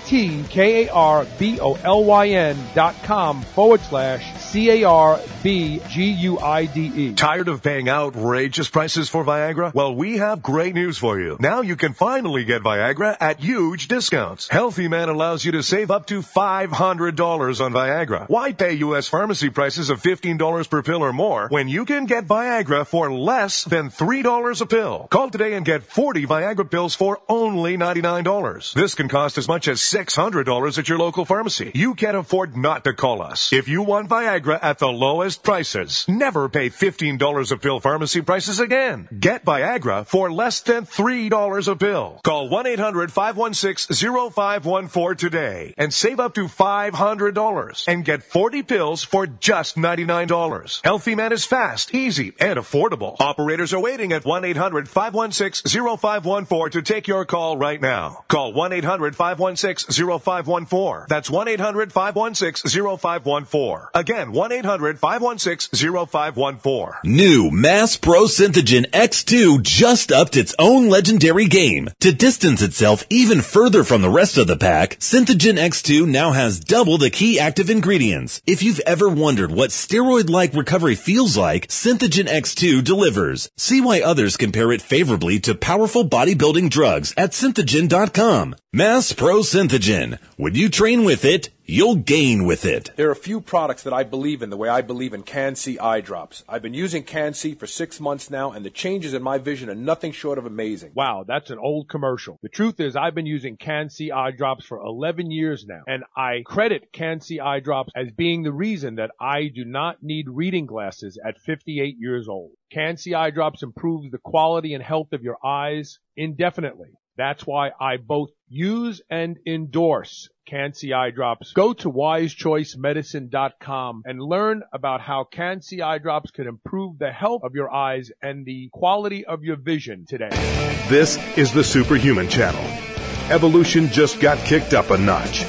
getkarbolyn.com/CARBGUIDE.
Tired of paying outrageous prices for Viagra? Well, we have great news for you. Now you can finally get Viagra at huge discounts. Healthy Man allows you to save up to $500 on Viagra. Why pay U.S. pharmacy prices of $15 per pill or more when you can get Viagra for less than $3 a pill? Call today and get 40 Viagra pills for only $99. This can cost as much as $600 at your local pharmacy. You can't afford not to call us. If you want Viagra at the lowest prices, never pay $15 a pill pharmacy prices again. Get Viagra for less than $3 a pill. Call 1-800-516-0514 today and save up to $500 and get 40 pills for just $99. Healthy Man is fast, easy, and affordable. Operators are waiting at 1-800-516-0514 to take your call right now. Call 1-800-516-0514. That's 1-800-516-0514. Again, 1-800-516-0514.
New Mass Pro Synthogen X2 just upped its own legendary game. To distance itself even further from the rest of the pack, Synthogen X2 now has double the key active ingredients. If you've ever wondered what steroid-like recovery feels like, Synthogen X2 delivers. See why others compare it favorably to powerful bodybuilding drugs at Synthogen.com. Mass Pro Synthogen. When you train with it, you'll gain with it.
There are a few products that I believe in the way I believe in Can-C eye drops. I've been using Can-C for 6 months now, and the changes in my vision are nothing short of amazing.
Wow, that's an old commercial. The truth is I've been using Can-C eye drops for 11 years now, and I credit Can-C eye drops as being the reason that I do not need reading glasses at 58 years old. Can-C eye drops improves the quality and health of your eyes indefinitely. That's why I both use and endorse Can-C eye drops. Go to wisechoicemedicine.com and learn about how Can-C eye drops can improve the health of your eyes and the quality of your vision today.
This is the Superhuman Channel. Evolution just got kicked up a notch.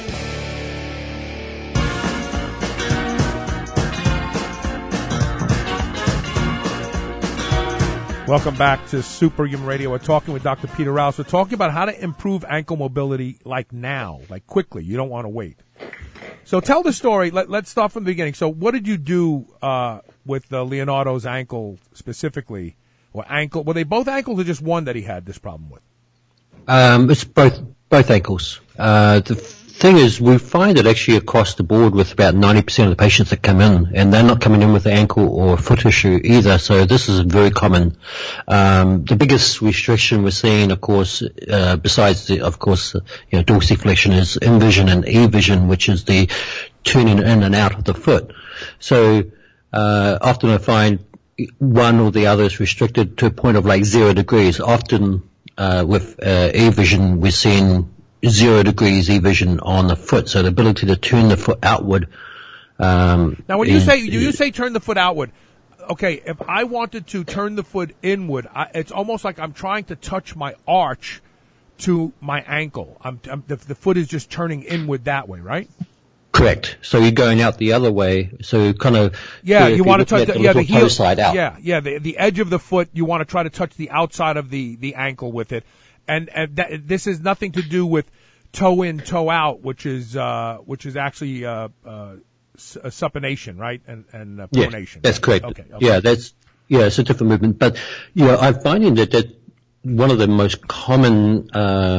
Welcome back to Superhuman Radio. We're talking with Dr. Peter Rouse. We're talking about how to improve ankle mobility like now, like quickly. You don't want to wait. So tell the story. Let's start from the beginning. So what did you do with Leonardo's ankle specifically? Or ankle? Were they both ankles or just one that he had this problem with?
It's both ankles. The thing is, we find it actually across the board with about 90% of the patients that come in, and they're not coming in with the ankle or foot issue either, so this is very common. The biggest restriction we're seeing, of course, besides dorsiflexion, is invision and evision, which is the turning in and out of the foot. So often I find one or the other is restricted to a point of like 0 degrees. Often with evision, we're seeing 0 degrees evision on the foot, so the ability to turn the foot outward.
Now, when you say turn the foot outward, okay, if I wanted to turn the foot inward, it's almost like I'm trying to touch my arch to my ankle. The foot is just turning inward that way, right?
Correct. So you're going out the other way. So kind of
you want to touch the heel
side out.
The edge of the foot. You want to try to touch the outside of the ankle with it. And this has nothing to do with toe in, toe out, which is actually a supination, right? And pronation.
Yeah, that's correct.
Okay.
Yeah, it's a different movement. But I'm finding that one of the most common,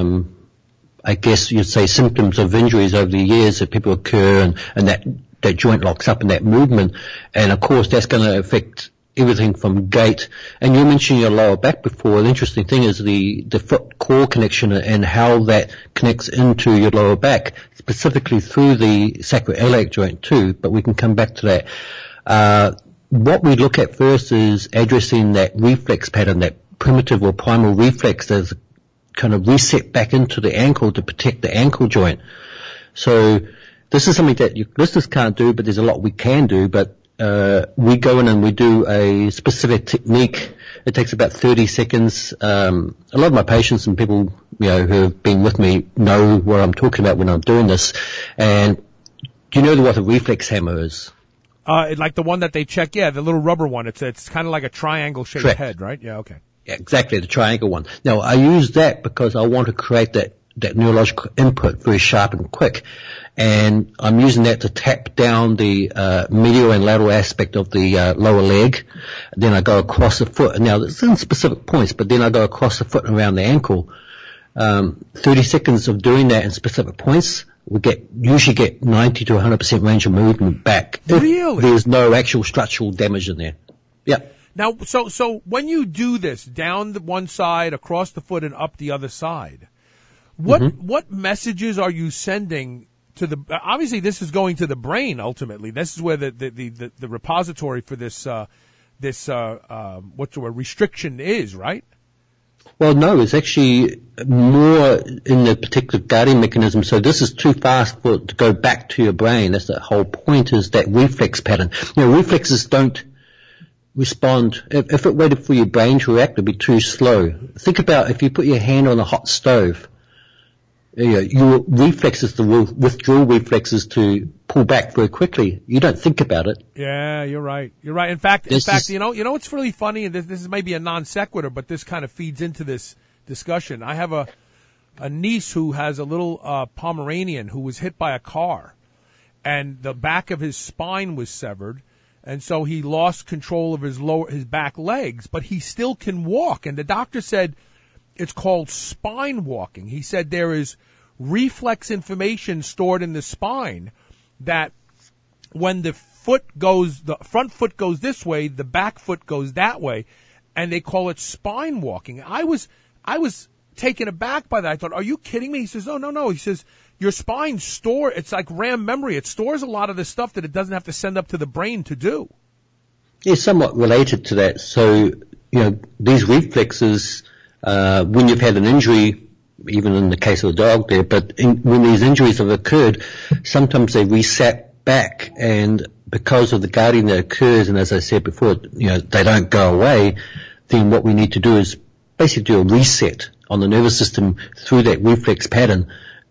I guess you'd say, symptoms of injuries over the years that people occur, and that joint locks up in that movement, and of course that's going to affect everything from gait. And you mentioned your lower back before. The interesting thing is the foot core connection and how that connects into your lower back, specifically through the sacroiliac joint too, but we can come back to that. What we look at first is addressing that reflex pattern, that primitive or primal reflex that's kind of reset back into the ankle to protect the ankle joint. So this is something that listeners can't do, but there's a lot we can do. But we go in and we do a specific technique. It takes about 30 seconds. A lot of my patients and people, who have been with me know what I'm talking about when I'm doing this. And do you know what a reflex hammer is?
Like the one that they check, the little rubber one. It's kind of like a triangle-shaped head, right? Yeah, okay.
Yeah, exactly, the triangle one. Now, I use that because I want to create that neurological input very sharp and quick. And I'm using that to tap down the medial and lateral aspect of the lower leg. Then I go across the foot. Now, it's in specific points, but then I go across the foot and around the ankle. 30 seconds of doing that in specific points, we usually get 90 to 100% range of movement back.
Really?
There's no actual structural damage in there. Yeah.
Now, so when you do this down the one side, across the foot, and up the other side, what messages are you sending to the? Obviously, this is going to the brain. Ultimately, this is where the repository for this restriction is, right?
Well, no, it's actually more in the particular guarding mechanism. So this is too fast for it to go back to your brain. That's the whole point, is that reflex pattern. Reflexes don't respond. If it waited for your brain to react, it'd be too slow. Think about if you put your hand on a hot stove. your reflexes, the withdrawal reflexes to pull back very quickly. You don't think about it.
Yeah, you're right. You're right. In fact, you know what's really funny, and this is maybe a non sequitur, but this kind of feeds into this discussion. I have a niece who has a little Pomeranian who was hit by a car, and the back of his spine was severed, and so he lost control of his back legs, but he still can walk. And the doctor said it's called spine walking. He said there is reflex information stored in the spine that when the front foot goes this way, the back foot goes that way, and they call it spine walking. I was taken aback by that. I thought, are you kidding me? He says, no. He says, your spine it's like RAM memory. It stores a lot of the stuff that it doesn't have to send up to the brain to do.
It's somewhat related to that. So, these reflexes, when you've had an injury, even in the case of the dog there, but when these injuries have occurred, sometimes they reset back, and because of the guarding that occurs, and as I said before, they don't go away, then what we need to do is basically do a reset on the nervous system through that reflex pattern,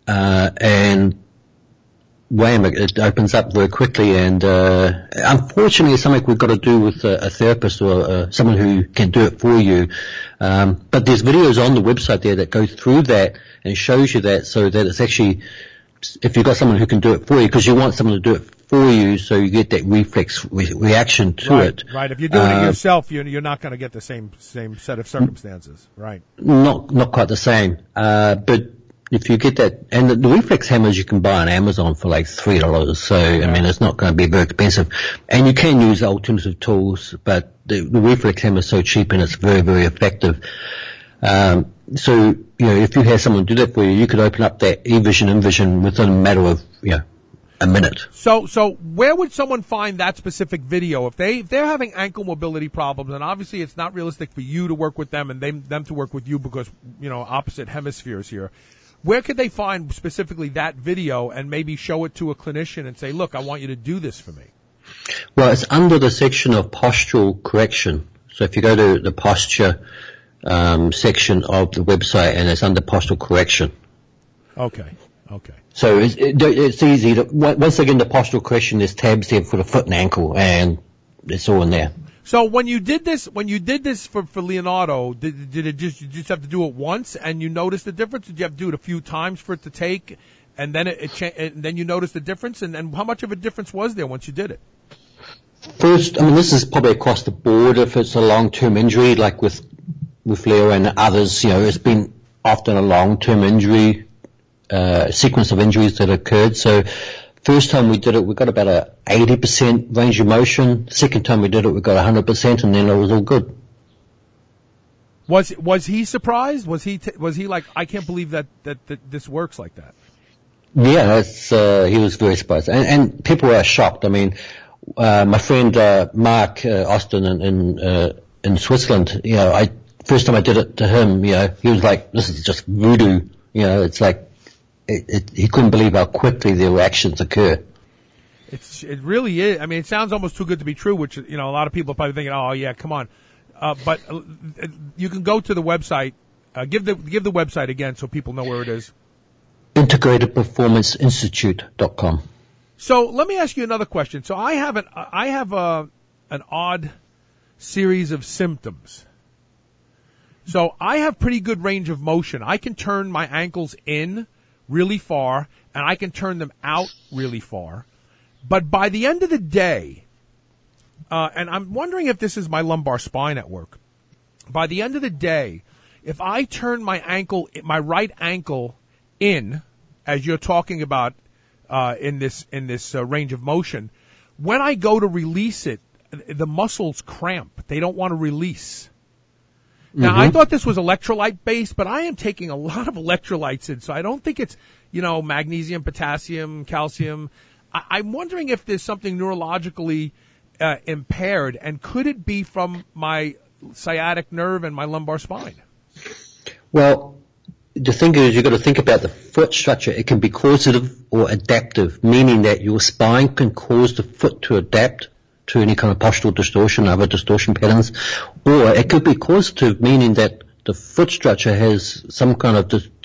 and wham, it opens up very quickly. And unfortunately, it's something we've got to do with a therapist or someone who can do it for you. But there's videos on the website there that go through that and shows you that, so that it's actually, if you've got someone who can do it for you, because you want someone to do it for you, so you get that reflex reaction to it.
Right. If you're doing it yourself, you're not going to get the same set of circumstances. Right.
Not quite the same. But if you get that, and the reflex hammers you can buy on Amazon for like $3, so I mean it's not going to be very expensive, and you can use alternative tools, but the reflex hammer is so cheap and it's very, very effective. So if you had someone do that for you, you could open up that eVision, InVision within a matter of a minute.
So where would someone find that specific video if they're having ankle mobility problems? And obviously it's not realistic for you to work with them and them to work with you because opposite hemispheres here. Where could they find specifically that video and maybe show it to a clinician and say, look, I want you to do this for me?
Well, it's under the section of postural correction. So if you go to the posture section of the website, and it's under postural correction.
Okay.
So it's easy. Once they get into postural correction, there's tabs there for the foot and ankle, and it's all in there.
So when you did this for Leonardo, did you just have to do it once and you noticed the difference? Did you have to do it a few times for it to take, and then and then you noticed the difference? And how much of a difference was there once you did it?
First, I mean, this is probably across the board. If it's a long-term injury, like with Leo and others, it's been often a long-term injury, sequence of injuries that occurred. So first time we did it, we got about a 80% range of motion. Second time we did it, we got 100%, and then it was all good.
Was he surprised? Was he like, I can't believe that this works like that?
Yeah, he was very surprised, and people were shocked. I mean, my friend Mark Austin in Switzerland, first time I did it to him, he was like, "This is just voodoo." It's like he couldn't believe how quickly the reactions occur.
It really is. I mean, it sounds almost too good to be true, which a lot of people are probably thinking, "Oh yeah, come on." But you can go to the website. Give the website again so people know where it is.
IntegratedPerformanceInstitute.com.
So let me ask you another question. So I have an odd series of symptoms. So I have pretty good range of motion. I can turn my ankles in really far, and I can turn them out really far. But by the end of the day, and I'm wondering if this is my lumbar spine at work. By the end of the day, if I turn my right ankle in, as you're talking about, in this range of motion, when I go to release it, the muscles cramp. They don't want to release. Now, I thought this was electrolyte based, but I am taking a lot of electrolytes in, so I don't think it's, magnesium, potassium, calcium. I'm wondering if there's something neurologically impaired, and could it be from my sciatic nerve and my lumbar spine?
Well, the thing is, you've got to think about the foot structure. It can be causative or adaptive, meaning that your spine can cause the foot to adapt to any kind of postural distortion, other distortion patterns, or it could be causative, meaning that the foot structure has some kind of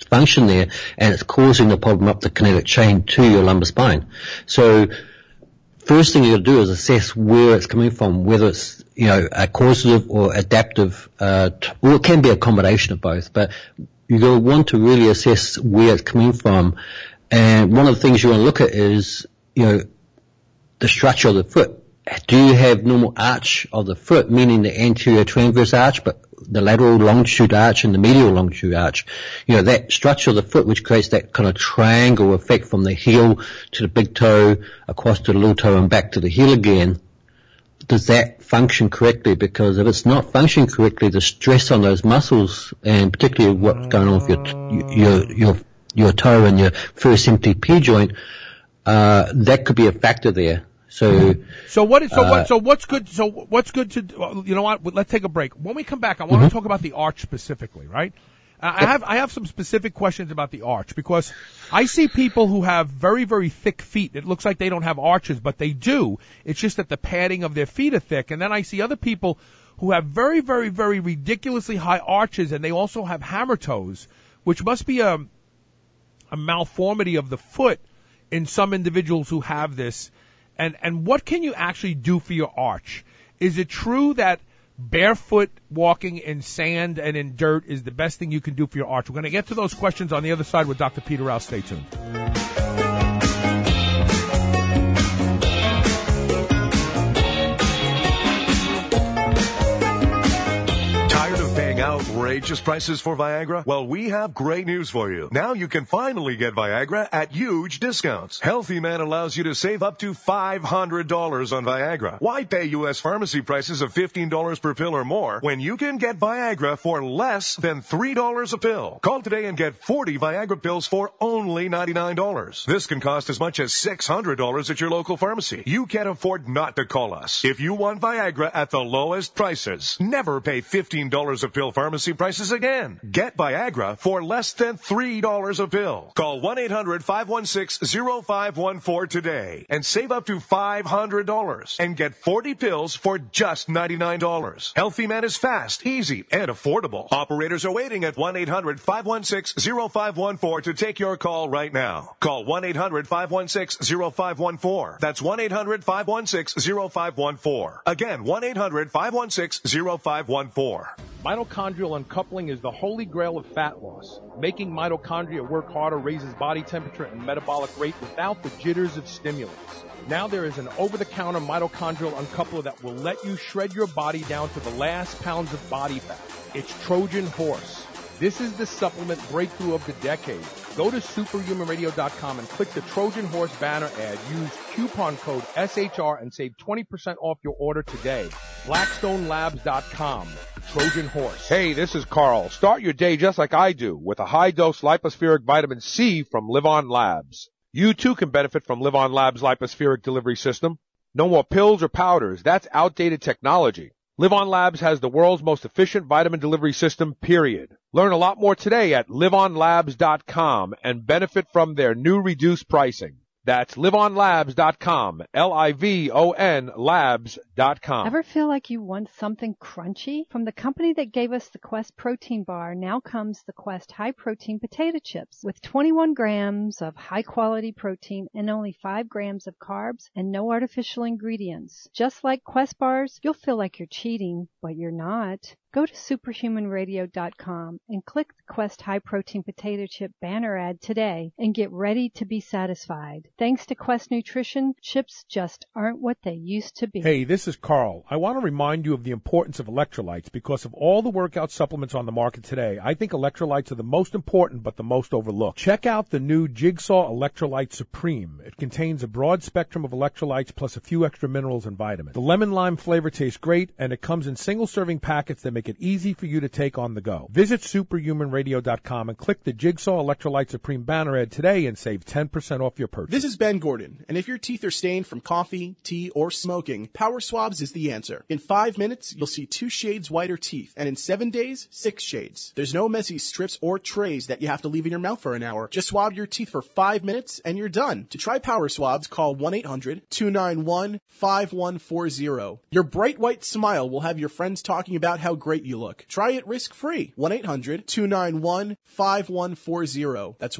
dysfunction there, and it's causing the problem up the kinetic chain to your lumbar spine. So first thing you got to do is assess where it's coming from, whether it's, a causative or adaptive, or it can be a combination of both, but you're going to want to really assess where it's coming from. And one of the things you want to look at is, the structure of the foot. Do you have normal arch of the foot, meaning the anterior transverse arch, but the lateral longitude arch and the medial longitude arch? That structure of the foot, which creates that kind of triangle effect from the heel to the big toe, across to the little toe and back to the heel again. Does that function correctly? Because if it's not functioning correctly, the stress on those muscles, and particularly what's going on with your toe and your first MTP joint, that could be a factor there.
What's good to, you know what, let's take a break. When we come back, I want to talk about the arch specifically, right? I have some specific questions about the arch, because I see people who have very, very thick feet. It looks like they don't have arches, but they do. It's just that the padding of their feet are thick. And then I see other people who have very, very, very ridiculously high arches, and they also have hammer toes, which must be a malformity of the foot in some individuals who have this. And what can you actually do for your arch? Is it true that barefoot walking in sand and in dirt is the best thing you can do for your arch? We're going to get to those questions on the other side with Dr. Peter Rouse. Stay tuned.
Outrageous prices for Viagra? Well, we have great news for you. Now you can finally get Viagra at huge discounts. Healthy Man allows you to save up to $500 on Viagra. Why pay U.S. pharmacy prices of $15 per pill or more when you can get Viagra for less than $3 a pill? Call today and get 40 Viagra pills for only $99. This can cost as much as $600 at your local pharmacy. You can't afford not to call us. If you want Viagra at the lowest prices, never pay $15 a pill pharmacy prices again. Get Viagra for less than $3 a pill. Call 1-800-516-0514 today and save up to $500 and get 40 pills for just $99. Healthy Man is fast, easy, and affordable. Operators are waiting at 1-800-516-0514 to take your call right now. Call 1-800-516-0514. That's 1-800-516-0514. Again, 1-800-516-0514.
Mitochondrial uncoupling is the holy grail of fat loss. Making mitochondria work harder raises body temperature and metabolic rate without the jitters of stimulants. Now there is an over-the-counter mitochondrial uncoupler that will let you shred your body down to the last pounds of body fat. It's Trojan Horse. This is the supplement breakthrough of the decade. Go to superhumanradio.com and click the Trojan Horse banner ad. Use coupon code SHR and save 20% off your order today. BlackstoneLabs.com. Trojan Horse.
Hey, this is Carl. Start your day just like I do with a high-dose lipospheric vitamin C from Live On Labs. You too can benefit from Live On Labs' lipospheric delivery system. No more pills or powders. That's outdated technology. Live On Labs has the world's most efficient vitamin delivery system, period. Learn a lot more today at liveonlabs.com and benefit from their new reduced pricing. That's liveonlabs.com, Livon labs.com.
Ever feel like you want something crunchy? From the company that gave us the Quest protein bar, now comes the Quest high protein potato chips with 21 grams of high quality protein and only 5 grams of carbs and no artificial ingredients. Just like Quest bars, you'll feel like you're cheating, but you're not. Go to superhumanradio.com and click the Quest High Protein Potato Chip banner ad today and get ready to be satisfied. Thanks to Quest Nutrition, chips just aren't what they used to be.
Hey, this is Carl. I want to remind you of the importance of electrolytes. Because of all the workout supplements on the market today, I think electrolytes are the most important but the most overlooked. Check out the new Jigsaw Electrolyte Supreme. It contains a broad spectrum of electrolytes plus a few extra minerals and vitamins. The lemon lime flavor tastes great, and it comes in single serving packets that make it easy for you to take on the go. Visit superhumanradio.com and click the Jigsaw Electrolyte Supreme banner ad today and save 10% off your purchase.
This is Ben Gordon, and if your teeth are stained from coffee, tea, or smoking, Power Swabs is the answer. In 5 minutes, you'll see 2 shades whiter teeth, and in 7 days, 6 shades. There's no messy strips or trays that you have to leave in your mouth for an hour. Just swab your teeth for 5 minutes, and you're done. To try Power Swabs, call 1-800-291-5140. Your bright white smile will have your friends talking about how great you look. Try it risk-free. 1-800-291-5140. That's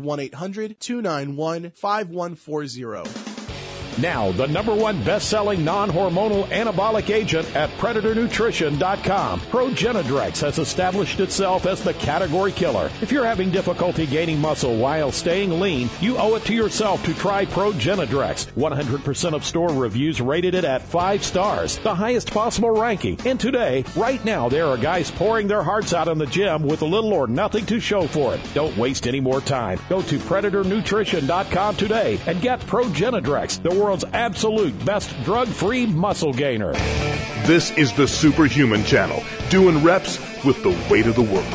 1-800-291-5140.
Now, the #1 best-selling non-hormonal anabolic agent at PredatorNutrition.com. Progenadrex has established itself as the category killer. If you're having difficulty gaining muscle while staying lean, you owe it to yourself to try Progenadrex. 100% of store reviews rated it at 5 stars, the highest possible ranking. And today, right now, there are guys pouring their hearts out in the gym with little or nothing to show for it. Don't waste any more time. Go to PredatorNutrition.com today and get Progenadrex, the world's absolute best drug-free muscle gainer.
This is the Superhuman Channel, doing reps with the weight of the world.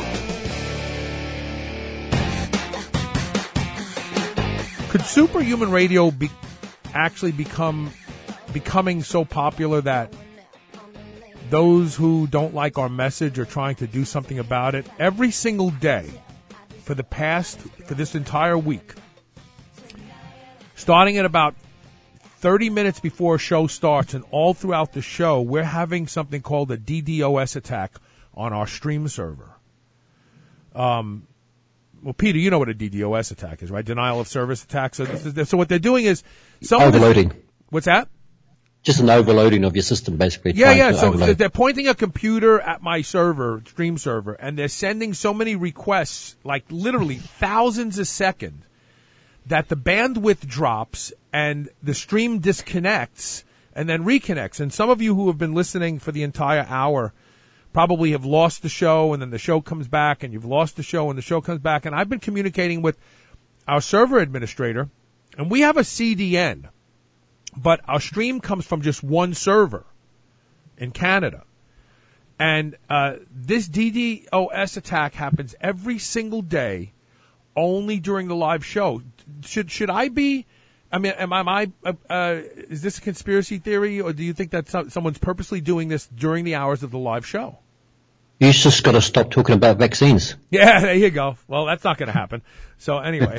Could Superhuman Radio actually becoming so popular that those who don't like our message are trying to do something about it? Every single day for this entire week, starting at about 30 minutes before a show starts and all throughout the show, we're having something called a DDoS attack on our stream server. Well, Peter, you know what a DDoS attack is, right? Denial of service attack. So what they're doing is
overloading.
What's that?
Just an overloading of your system, basically.
Yeah. So they're pointing a computer at my server, stream server, and they're sending so many requests, like literally thousands a second, that the bandwidth drops and the stream disconnects and then reconnects. And some of you who have been listening for the entire hour probably have lost the show, and then the show comes back, and you've lost the show, and the show comes back. And I've been communicating with our server administrator, and we have a CDN, but our stream comes from just one server in Canada. And this DDoS attack happens every single day, only during the live show. Should I be? I mean, is this a conspiracy theory, or do you think that someone's purposely doing this during the hours of the live show?
You just got to stop talking about vaccines.
Yeah, there you go. Well, that's not going to happen. So anyway,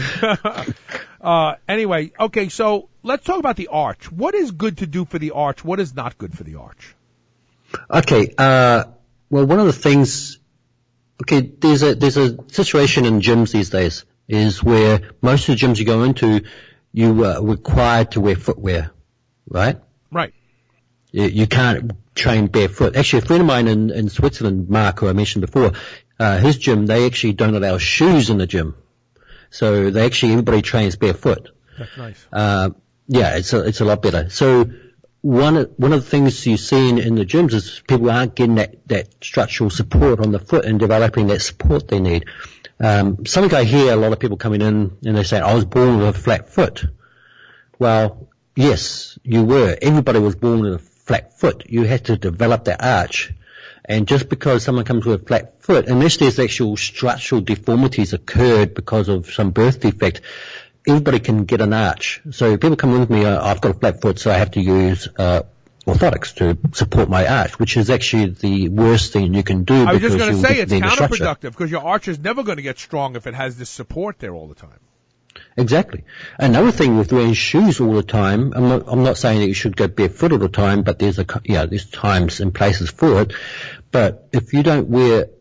okay. So let's talk about the arch. What is good to do for the arch? What is not good for the arch?
Okay. Well, one of the things. Okay, there's a situation in gyms these days is where most of the gyms you go into, you are required to wear footwear, right?
Right.
You can't train barefoot. Actually, a friend of mine in Switzerland, Mark, who I mentioned before, his gym, they actually don't allow shoes in the gym. So everybody trains barefoot.
That's nice.
Yeah, it's a lot better. So one of the things you see in the gyms is people aren't getting that structural support on the foot and developing that support they need. Something I hear a lot of people coming in and they say, I was born with a flat foot. Well, yes, you were. Everybody was born with a flat foot. You had to develop that arch. And just because someone comes with a flat foot, unless there's actual structural deformities occurred because of some birth defect, everybody can get an arch. So people come in with me, I've got a flat foot, so I have to use orthotics to support my arch, which is actually the worst thing you can do.
I was just going to say it's counterproductive because your arch is never going to get strong if it has this support there all the time.
Exactly. Another thing with wearing shoes all the time, I'm not saying that you should go barefoot all the time, but there's times and places for it. But if you don't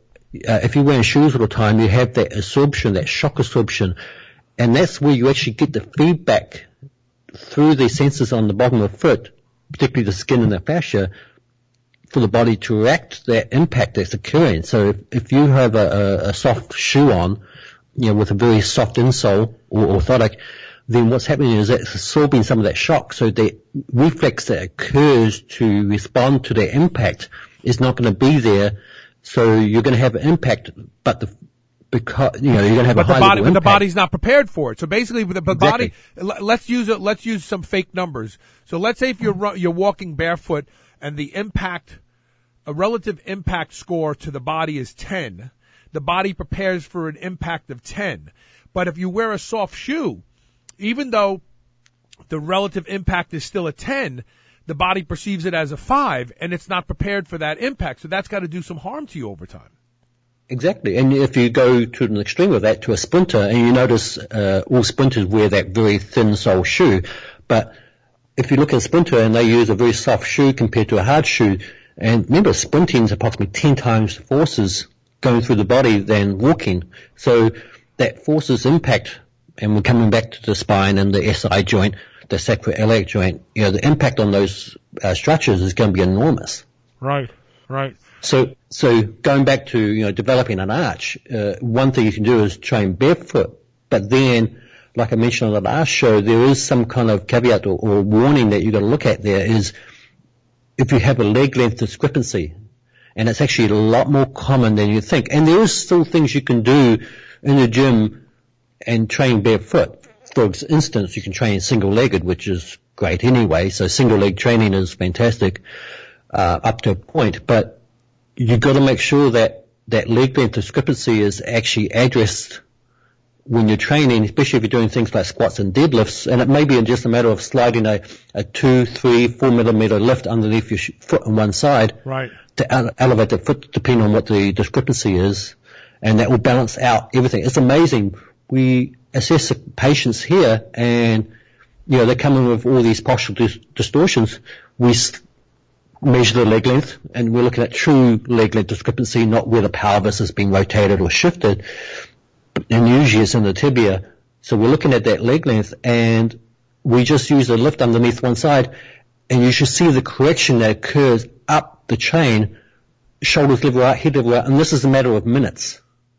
if you're wearing shoes all the time, you have that absorption, that shock absorption, and that's where you actually get the feedback through the sensors on the bottom of the foot, particularly the skin and the fascia, for the body to react to that impact that's occurring. So if you have a soft shoe on, with a very soft insole or orthotic, then what's happening is it's absorbing some of that shock. So the reflex that occurs to respond to that impact is not going to be there. So you're going to have an impact, but you're going to have a high level impact.
But the body's not prepared for it. So basically, the body. Let's use some fake numbers. So let's say if you're walking barefoot and the relative impact score to the body is 10. The body prepares for an impact of 10. But if you wear a soft shoe, even though the relative impact is still a 10, the body perceives it as a 5, and it's not prepared for that impact. So that's got to do some harm to you over time.
Exactly. And if you go to an extreme of that, to a sprinter, and you notice all sprinters wear that very thin sole shoe, but if you look at a sprinter and they use a very soft shoe compared to a hard shoe, And remember, sprinting is approximately 10 times the forces going through the body than walking. So that forces impact, and we're coming back to the spine and the SI joint, the sacroiliac joint, the impact on those structures is going to be enormous.
Right.
So going back to, developing an arch, one thing you can do is train barefoot, but then, like I mentioned on the last show, there is some kind of caveat or warning that you've got to look at there is if you have a leg length discrepancy, and it's actually a lot more common than you think. And there is still things you can do in the gym and train barefoot. For instance, you can train single-legged, which is great anyway, so single-leg training is fantastic up to a point, but you've got to make sure that that leg length discrepancy is actually addressed when you're training, especially if you're doing things like squats and deadlifts, and it may be just a matter of sliding a 2, 3, 4 millimeter lift underneath your foot on one side to elevate the foot depending on what the discrepancy is, and that will balance out everything. It's amazing. We assess the patients here, and they're coming with all these postural distortions. We measure the leg length, and we're looking at true leg length discrepancy, not where the pelvis is being rotated or shifted, and usually it's in the tibia. So we're looking at that leg length, and we just use a lift underneath one side, and you should see the correction that occurs up the chain, shoulders level out, head level out, and this is a matter of minutes,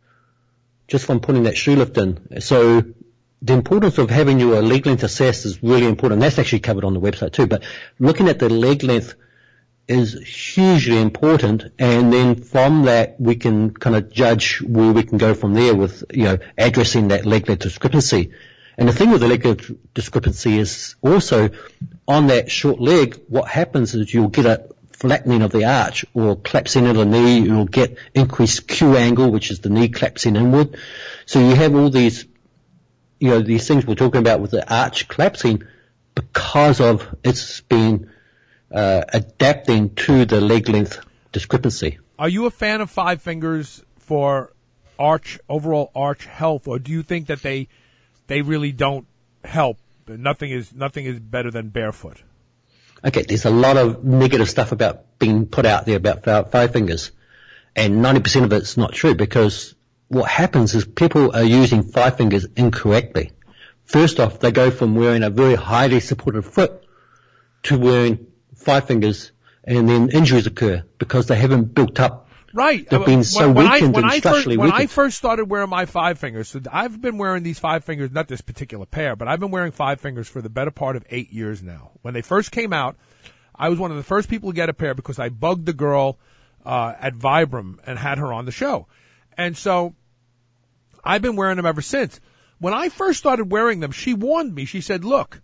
just from putting that shoe lift in. So the importance of having your leg length assessed is really important. That's actually covered on the website too, but looking at the leg length is hugely important, and then from that we can kind of judge where we can go from there with, addressing that leg length discrepancy. And the thing with the leg length discrepancy is also on that short leg, what happens is you'll get a flattening of the arch or collapsing of the knee. You'll get increased Q angle, which is the knee collapsing inward. So you have all these, these things we're talking about with the arch collapsing because of it's been adapting to the leg length discrepancy.
Are you a fan of Five Fingers for overall arch health, or do you think that they really don't help? Nothing is better than barefoot.
Okay, there's a lot of negative stuff about being put out there about Five Fingers, and 90% of it's not true, because what happens is people are using Five Fingers incorrectly. First off, they go from wearing a very highly supported foot to wearing Five Fingers, and then injuries occur because they haven't built up.
Right.
They've been so weakened and structurally weakened.
When I first started wearing my Five Fingers, so I've been wearing these Five Fingers, not this particular pair, but I've been wearing Five Fingers for the better part of 8 years now. When they first came out, I was one of the first people to get a pair because I bugged the girl at Vibram and had her on the show. And so I've been wearing them ever since. When I first started wearing them, she warned me. She said, look,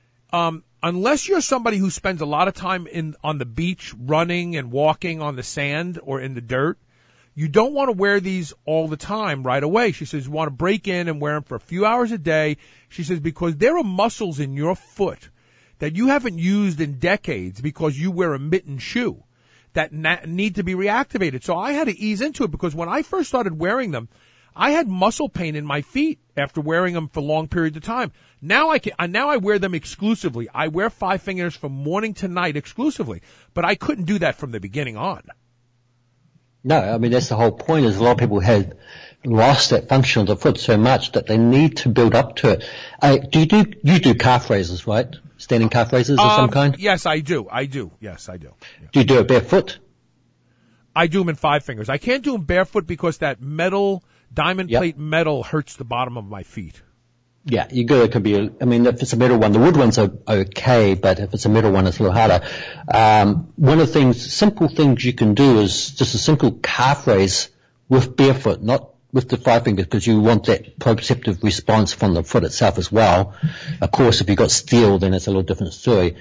unless you're somebody who spends a lot of time on the beach running and walking on the sand or in the dirt, you don't want to wear these all the time right away. She says you want to break in and wear them for a few hours a day. She says because there are muscles in your foot that you haven't used in decades because you wear a mitten shoe that need to be reactivated. So I had to ease into it because when I first started wearing them, I had muscle pain in my feet after wearing them for long periods of time. Now I wear them exclusively. I wear Five Fingers from morning to night exclusively, but I couldn't do that from the beginning on.
No, I mean, that's the whole point, is a lot of people have lost that function of the foot so much that they need to build up to it. You do calf raises, right? Standing calf raises of some kind?
Yes, I do. Yes, I do. Yeah.
Do you do it barefoot?
I do them in Five Fingers. I can't do them barefoot because that diamond plate metal hurts the bottom of my feet.
Yeah, it could be, if it's a metal one, the wood ones are okay, but if it's a metal one, it's a little harder. One of the simple things you can do is just a simple calf raise with barefoot, not with the Five Fingers, because you want that proprioceptive response from the foot itself as well. Of course, if you've got steel, then it's a little different story.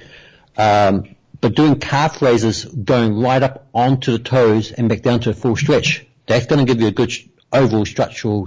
But doing calf raises, going right up onto the toes and back down to a full stretch, that's going to give you a good overall structural,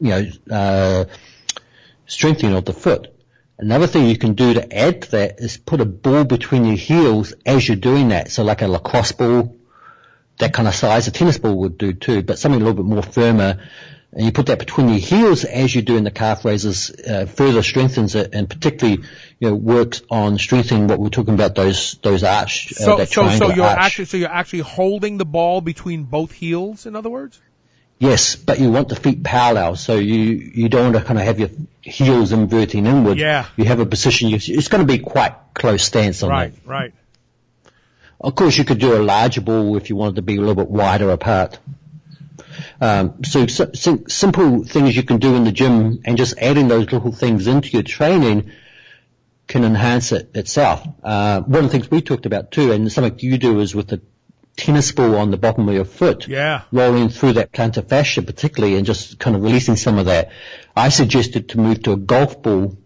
strengthening of the foot. Another thing you can do to add to that is put a ball between your heels as you're doing that. So like a lacrosse ball, that kind of size. A tennis ball would do too, but something a little bit more firmer. and you put that between your heels as you're doing the calf raises, further strengthens it, and particularly, works on strengthening what we're talking about, those arch, that triangle arch.
So you're actually holding the ball between both heels, in other words?
Yes, but you want the feet parallel, so you don't want to kind of have your heels inverting inward.
Yeah.
You have a position, it's going to be quite close stance on that.
Right.
Of course, you could do a larger ball if you wanted to be a little bit wider apart. So simple things you can do in the gym, and just adding those little things into your training can enhance it itself. One of the things we talked about too, and something you do, is with the tennis ball on the bottom of your foot, rolling through that plantar fascia particularly, and just kind of releasing some of that. I suggested to move to a golf ball.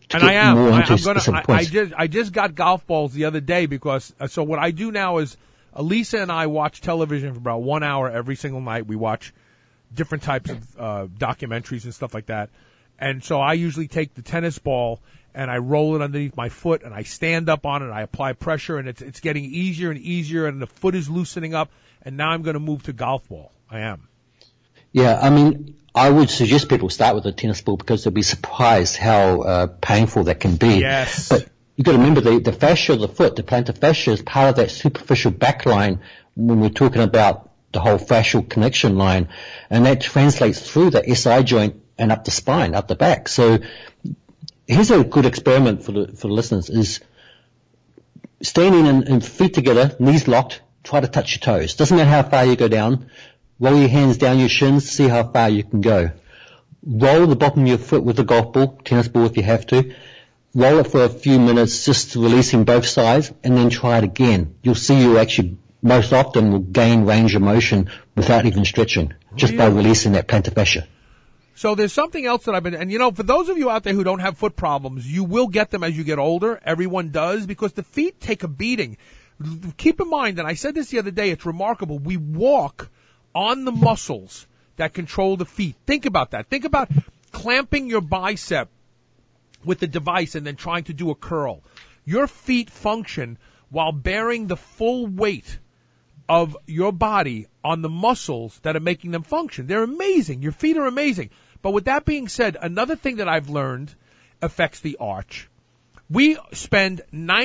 I just got golf balls the other day because, so what I do now is, Elisa and I watch television for about 1 hour every single night. We watch different types of documentaries and stuff like that. And so I usually take the tennis ball and I roll it underneath my foot and I stand up on it. I apply pressure, and it's getting easier and easier, and the foot is loosening up. And now I'm going to move to golf ball. I am.
Yeah, I mean, I would suggest people start with a tennis ball because they'll be surprised how painful that can be.
Yes.
But you've got to remember the fascia of the foot, the plantar fascia, is part of that superficial back line when we're talking about the whole fascial connection line, and that translates through the SI joint and up the spine, up the back. So here's a good experiment for the listeners: is standing in feet together, knees locked, try to touch your toes. Doesn't matter how far you go down. Roll your hands down your shins, see how far you can go. Roll the bottom of your foot with a golf ball, tennis ball if you have to. Roll it for a few minutes, just releasing both sides, and then try it again. You'll see you actually most often will gain range of motion without even stretching, just by releasing that plantar fascia.
So there's something else that I've been, and for those of you out there who don't have foot problems, you will get them as you get older. Everyone does, because the feet take a beating. Keep in mind, and I said this the other day, it's remarkable. We walk on the muscles that control the feet. Think about that. Think about clamping your bicep with the device and then trying to do a curl. Your feet function while bearing the full weight of your body on the muscles that are making them function. They're amazing. Your feet are amazing. But with that being said, another thing that I've learned affects the arch. We spend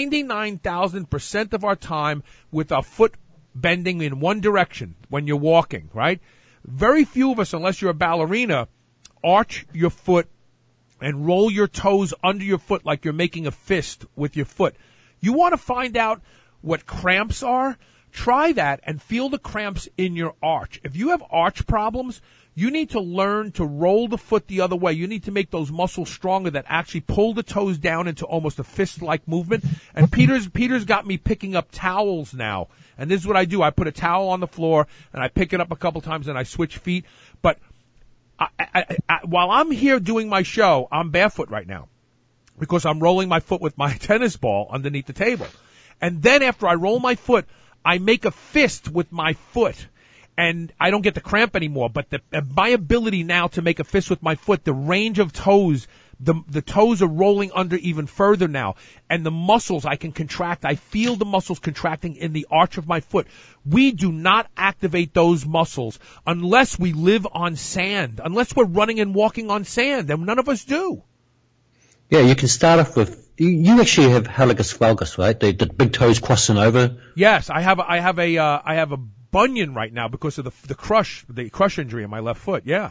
99,000% of our time with our foot bending in one direction when you're walking, right? Very few of us, unless you're a ballerina, arch your foot and roll your toes under your foot like you're making a fist with your foot. You want to find out what cramps are? Try that and feel the cramps in your arch. If you have arch problems, you need to learn to roll the foot the other way. You need to make those muscles stronger that actually pull the toes down into almost a fist-like movement. And Peter's got me picking up towels now. And this is what I do. I put a towel on the floor, and I pick it up a couple times, and I switch feet. But while I'm here doing my show, I'm barefoot right now because I'm rolling my foot with my tennis ball underneath the table. And then after I roll my foot, I make a fist with my foot. And I don't get the cramp anymore, but my ability now to make a fist with my foot, the range of toes, the toes are rolling under even further now. And the muscles I can contract. I feel the muscles contracting in the arch of my foot. We do not activate those muscles unless we live on sand, unless we're running and walking on sand, and none of us do.
Yeah, you can start off with, you actually have hallux valgus, right? The big toes crossing over.
Yes, I have a bunion right now because of the crush injury in my left foot. Yeah.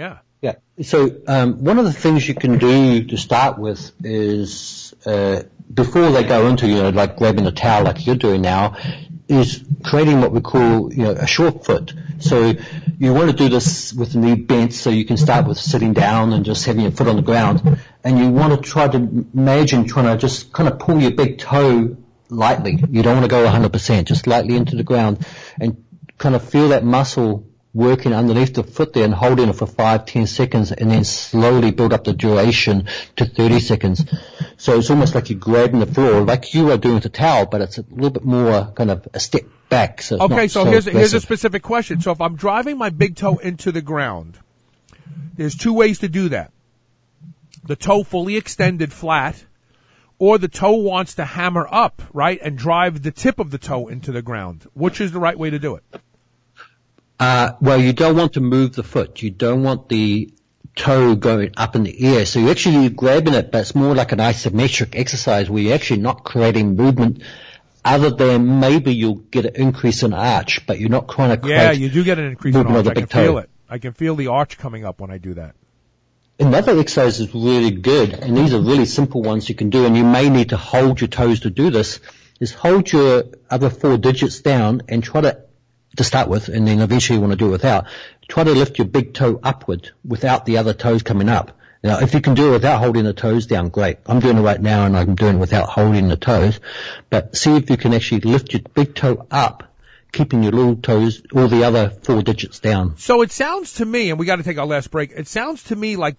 So one of the things you can do to start with is before they go into like grabbing a towel like you're doing now, is creating what we call a short foot. So you want to do this with the knee bent, so you can start with sitting down and just having your foot on the ground, and you want to try to imagine trying to just kind of pull your big toe lightly. You don't want to go 100%, just lightly into the ground, and kind of feel that muscle working underneath the foot there and holding it for 5-10 seconds, and then slowly build up the duration to 30 seconds. So it's almost like you're grabbing the floor, like you are doing with the towel, but it's a little bit more kind of a step back. So
okay, so here's a specific question. So if I'm driving my big toe into the ground, there's two ways to do that. The toe fully extended flat, or the toe wants to hammer up, right, and drive the tip of the toe into the ground. Which is the right way to do it?
Well, you don't want to move the foot. You don't want the toe going up in the air. So you're actually grabbing it, but it's more like an isometric exercise where you're actually not creating movement other than maybe you'll get an increase in arch, but you're not trying to create.
Yeah, you do get an increase in
movement
arch.
of the
I
big
can feel
toe.
it. I can feel the arch coming up when I do that.
Another exercise is really good, and these are really simple ones you can do, and you may need to hold your toes to do this, is hold your other 4 digits down and try to start with, and then eventually you want to do it without. Try to lift your big toe upward without the other toes coming up. Now, if you can do it without holding the toes down, great. I'm doing it right now, and I'm doing it without holding the toes. But see if you can actually lift your big toe up, keeping your little toes, all the other 4 digits down.
So it sounds to me, and we got to take our last break, it sounds to me like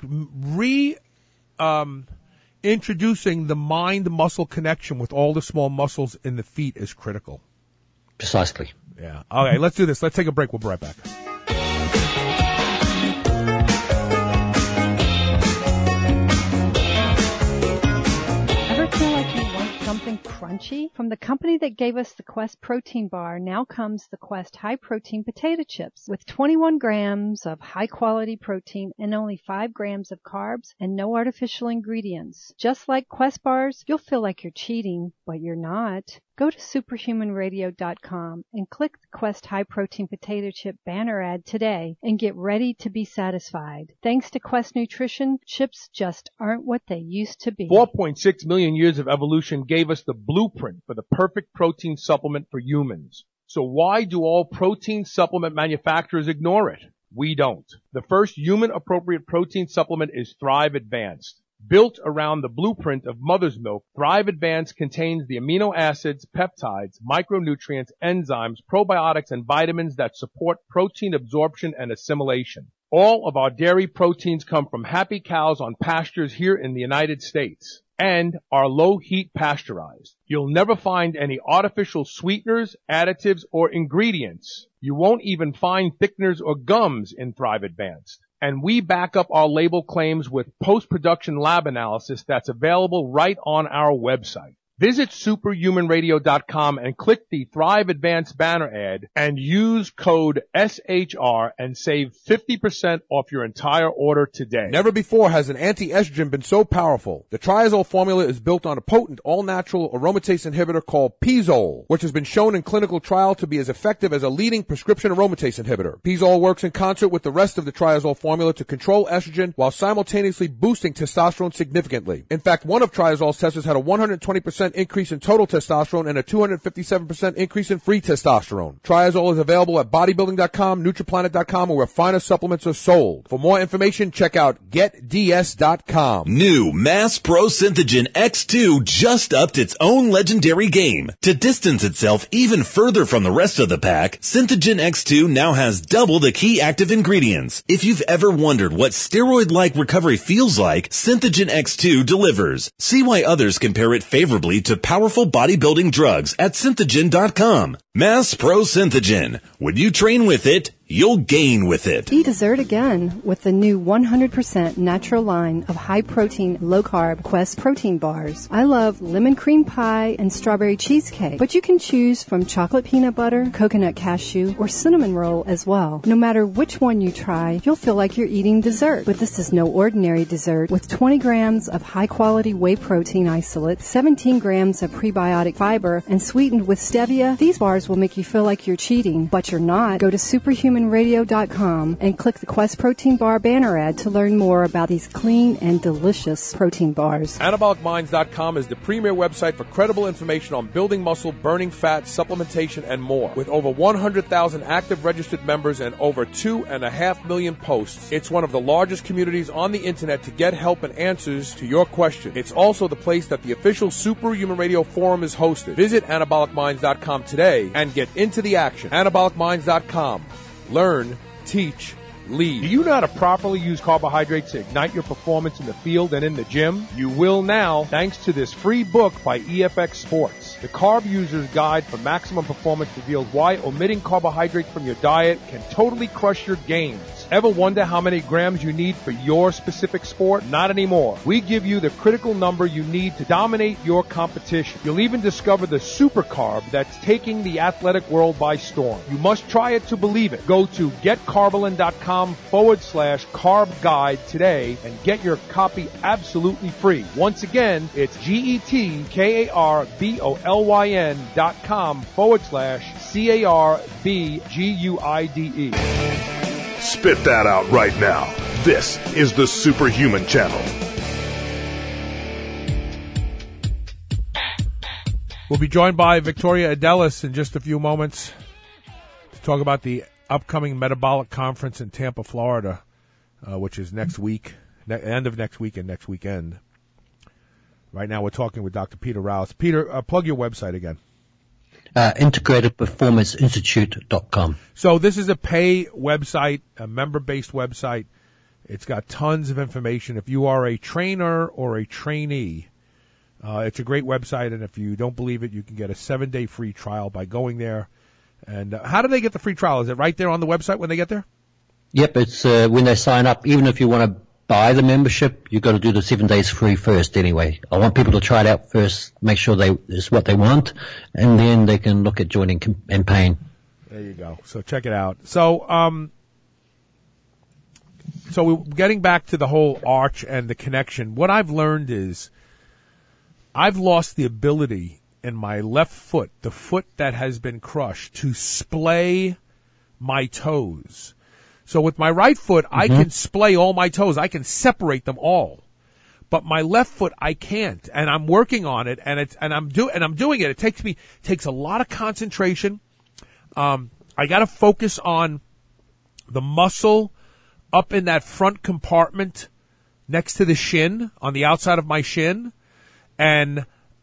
introducing the mind-muscle connection with all the small muscles in the feet is critical.
Precisely.
Yeah. Okay, let's do this. Let's take a break. We'll be right back.
Something crunchy? From the company that gave us the Quest protein bar, now comes the Quest high protein potato chips with 21 grams of high quality protein and only 5 grams of carbs and no artificial ingredients. Just like Quest bars, you'll feel like you're cheating, but you're not. Go to superhumanradio.com and click the Quest High Protein Potato Chip banner ad today and get ready to be satisfied. Thanks to Quest Nutrition, chips just aren't what they used to be.
4.6 million years of evolution gave us the blueprint for the perfect protein supplement for humans. So why do all protein supplement manufacturers ignore it? We don't. The first human-appropriate protein supplement is Thrive Advanced. Built around the blueprint of mother's milk, Thrive Advanced contains the amino acids, peptides, micronutrients, enzymes, probiotics, and vitamins that support protein absorption and assimilation. All of our dairy proteins come from happy cows on pastures here in the United States and are low heat pasteurized. You'll never find any artificial sweeteners, additives, or ingredients. You won't even find thickeners or gums in Thrive Advanced. And we back up our label claims with post-production lab analysis that's available right on our website. Visit superhumanradio.com and click the Thrive Advanced banner ad and use code SHR and save 50% off your entire order today.
Never before has an anti-estrogen been so powerful. The Triazole formula is built on a potent all-natural aromatase inhibitor called Pizole, which has been shown in clinical trial to be as effective as a leading prescription aromatase inhibitor. Pizole works in concert with the rest of the Triazole formula to control estrogen while simultaneously boosting testosterone significantly. In fact, one of Triazole's testers had a 120% increase in total testosterone and a 257% increase in free testosterone. Triazole is available at bodybuilding.com, nutriplanet.com, or where finer supplements are sold. For more information, check out getds.com.
New Mass Pro Synthogen X2 just upped its own legendary game. To distance itself even further from the rest of the pack, Synthogen X2 now has double the key active ingredients. If you've ever wondered what steroid-like recovery feels like, Synthogen X2 delivers. See why others compare it favorably to powerful bodybuilding drugs at Synthogen.com. Mass Pro Synthogen. When you train with it, you'll gain with it.
Eat dessert again with the new 100% natural line of high-protein, low-carb Quest protein bars. I love lemon cream pie and strawberry cheesecake, but you can choose from chocolate peanut butter, coconut cashew, or cinnamon roll as well. No matter which one you try, you'll feel like you're eating dessert. But this is no ordinary dessert. With 20 grams of high-quality whey protein isolate, 17 grams of prebiotic fiber, and sweetened with stevia, these bars will make you feel like you're cheating, but you're not. Go to superhumanradio.com and click the Quest Protein Bar banner ad to learn more about these clean and delicious protein bars.
AnabolicMinds.com is the premier website for credible information on building muscle, burning fat, supplementation, and more. With over 100,000 active registered members and over 2.5 million posts, it's one of the largest communities on the internet to get help and answers to your questions. It's also the place that the official Superhuman Radio Forum is hosted. Visit AnabolicMinds.com today and get into the action. AnabolicMinds.com. Learn, teach, lead.
Do you know how to properly use carbohydrates to ignite your performance in the field and in the gym? You will now, thanks to this free book by EFX Sports. The Carb User's Guide for Maximum Performance reveals why omitting carbohydrates from your diet can totally crush your gains. Ever wonder how many grams you need for your specific sport? Not anymore. We give you the critical number you need to dominate your competition. You'll even discover the super carb that's taking the athletic world by storm. You must try it to believe it. Go to getcarbolin.com/carb guide today and get your copy absolutely free. Once again, it's GetKarbolin.com/CARBGUIDE.
Spit that out right now. This is the Superhuman Channel.
We'll be joined by Victoria Adelis in just a few moments to talk about the upcoming Metabolic Conference in Tampa, Florida, which is next week, end of next week and next weekend. Right now we're talking with Dr. Peter Rouse. Peter, plug your website again.
IntegratedPerformanceInstitute.com.
So this is a pay website, a member-based website. It's got tons of information. If you are a trainer or a trainee, it's a great website, and if you don't believe it, you can get a 7-day free trial by going there. And how do they get the free trial? Is it right there on the website when they get there?
Yep, it's when they sign up. Even if you want to buy the membership, you've got to do the 7 days free first anyway. I want people to try it out first, make sure it's what they want, and then they can look at joining and paying.
There you go. So check it out. So we're getting back to the whole arch and the connection. What I've learned is I've lost the ability in my left foot, the foot that has been crushed, to splay my toes. So with my right foot, I can splay all my toes. I can separate them all. But my left foot, I can't. And I'm working on it, and I'm doing it. It takes a lot of concentration. I got to focus on the muscle up in that front compartment next to the shin, on the outside of my shin. And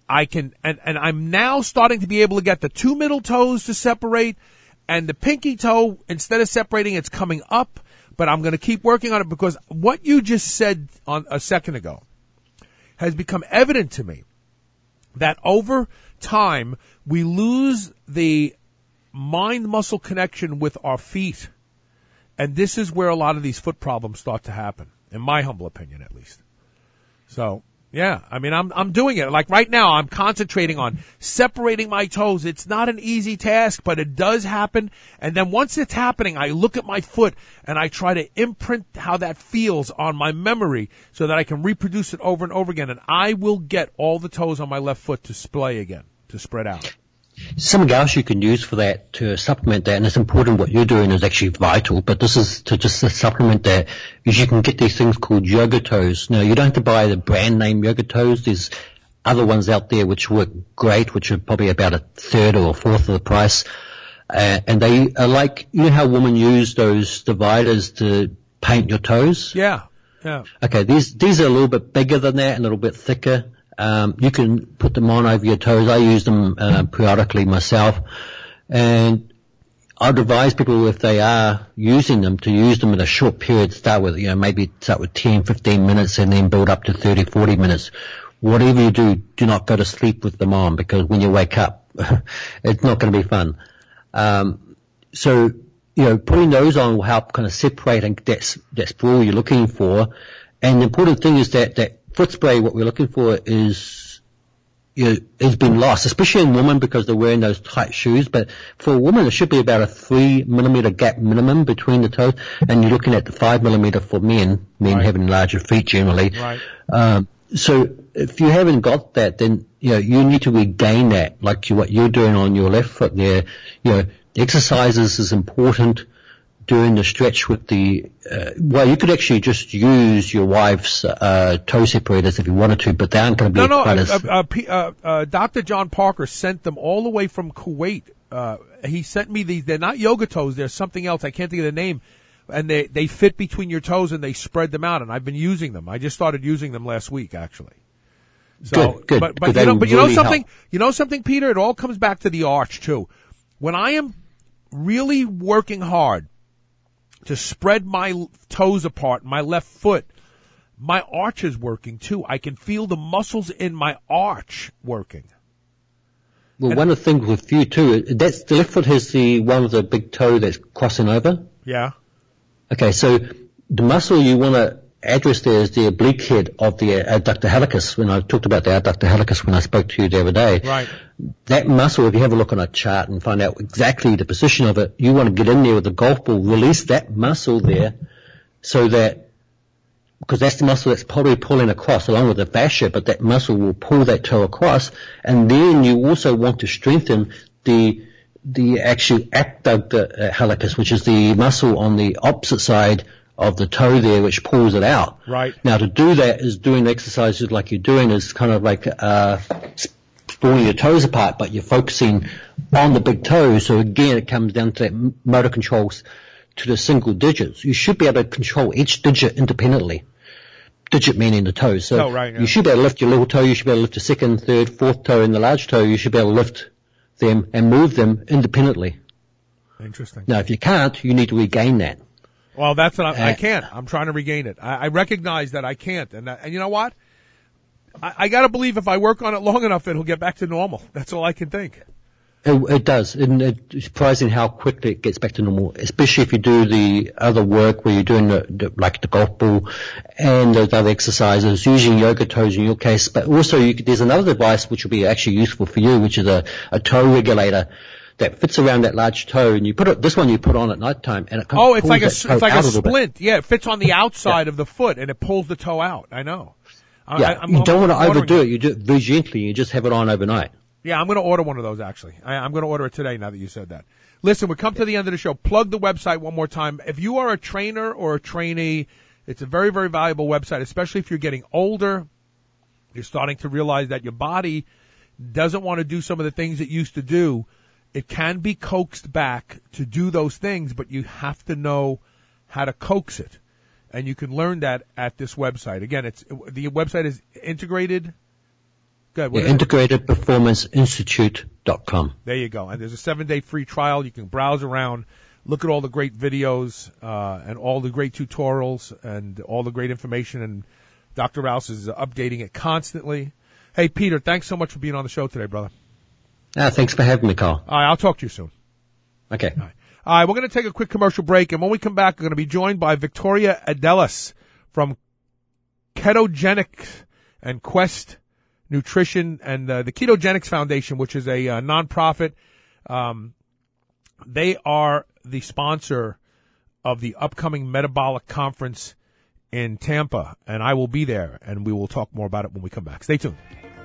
I'm now starting to be able to get the two middle toes to separate, and the pinky toe, instead of separating, it's coming up, but I'm going to keep working on it, because what you just said a second ago has become evident to me, that over time we lose the mind-muscle connection with our feet, and this is where a lot of these foot problems start to happen, in my humble opinion at least. So, yeah, I mean, I'm doing it. Like right now, I'm concentrating on separating my toes. It's not an easy task, but it does happen. And then once it's happening, I look at my foot and I try to imprint how that feels on my memory so that I can reproduce it over and over again. And I will get all the toes on my left foot to splay again, to spread out.
Something else you can use for that to supplement that, and it's important, what you're doing is actually vital, but this is to just supplement that, is you can get these things called yoga toes. Now, you don't have to buy the brand name yoga toes. There's other ones out there which work great, which are probably about a third or a fourth of the price. And they are like, you know how women use those dividers to paint your toes?
Yeah, yeah.
Okay, these are a little bit bigger than that and a little bit thicker. You can put them on over your toes. I use them periodically myself, and I'd advise people, if they are using them, to use them in a short period. Maybe start with 10, 15 minutes and then build up to 30, 40 minutes. Whatever you do, do not go to sleep with them on, because when you wake up, it's not going to be fun. So, putting those on will help kind of separate and get that sprawl you're looking for. And the important thing is that foot spray, what we're looking for is, has been lost, especially in women because they're wearing those tight shoes. But for a woman, it should be about a 3 millimeter gap minimum between the toes. And you're looking at the 5 millimeter for men right. Having larger feet generally. Right. So if you haven't got that, then, you need to regain that, like what you're doing on your left foot there. Exercises is important. Doing the stretch with you could actually just use your wife's toe separators if you wanted to, but they aren't going to be
Dr. John Parker sent them all the way from Kuwait. He sent me these. They're not yoga toes. They're something else. I can't think of the name. And they fit between your toes and they spread them out. And I've been using them. I just started using them last week, actually. So,
good.
But you know something? You know something, Peter? It all comes back to the arch too. When I am really working hard to spread my toes apart, my left foot, my arch is working too. I can feel the muscles in my arch working.
Well, one of the things with you too, the left foot has one of the big toe that's crossing over.
Yeah.
Okay, so the muscle you want to address there is the oblique head of the adductor hallucis. When I talked about the adductor hallucis when I spoke to you the other day,
right?
That muscle, if you have a look on a chart and find out exactly the position of it, you want to get in there with the golf ball, release that muscle there, so that, because that's the muscle that's probably pulling across along with the fascia, but that muscle will pull that toe across, and then you also want to strengthen the actual adductor hallucis, which is the muscle on the opposite side of the toe there, which pulls it out.
Right.
Now, to do that is doing exercises like you're doing is kind of like sprawling your toes apart, but you're focusing on the big toe. So again, it comes down to that motor controls to the single digits. You should be able to control each digit independently. Digit meaning the toes. So
right, yeah.
You should be able to lift your little toe. You should be able to lift your second, third, fourth toe, and the large toe. You should be able to lift them and move them independently.
Interesting.
Now, if you can't, you need to regain that.
Well, that's what I can't. I'm trying to regain it. I recognize that I can't. And you know what? I got to believe if I work on it long enough, it'll get back to normal. That's all I can think.
It does. And it's surprising how quickly it gets back to normal, especially if you do the other work where you're doing like the golf ball and those other exercises, using yoga toes in your case. But also there's another device which will be actually useful for you, which is a toe regulator that fits around that large toe, and you put on at night time, and it kind of
it's like a splint. Yeah, it fits on the outside of the foot, and it pulls the toe out. I know.
You don't want to overdo it. You do it very gently. You just have it on overnight.
Yeah, I'm going to order one of those, actually. I'm going to order it today now that you said that. Listen, we come to the end of the show. Plug the website one more time. If you are a trainer or a trainee, it's a very, very valuable website, especially if you're getting older. You're starting to realize that your body doesn't want to do some of the things it used to do. It can be coaxed back to do those things, but you have to know how to coax it. And you can learn that at this website. Again, the website is integrated. Good.
IntegratedPerformanceInstitute.com.
There you go. And there's a 7-day free trial. You can browse around, look at all the great videos, and all the great tutorials and all the great information. And Dr. Rouse is updating it constantly. Hey, Peter, thanks so much for being on the show today, brother.
Thanks for having me, Carl.
All right, I'll talk to you soon.
Okay.
All right, we're going to take a quick commercial break, and when we come back, we're going to be joined by Victoria Adelis from Ketogenics and Quest Nutrition and the Ketogenics Foundation, which is a nonprofit. They are the sponsor of the upcoming metabolic conference in Tampa, and I will be there, and we will talk more about it when we come back. Stay tuned.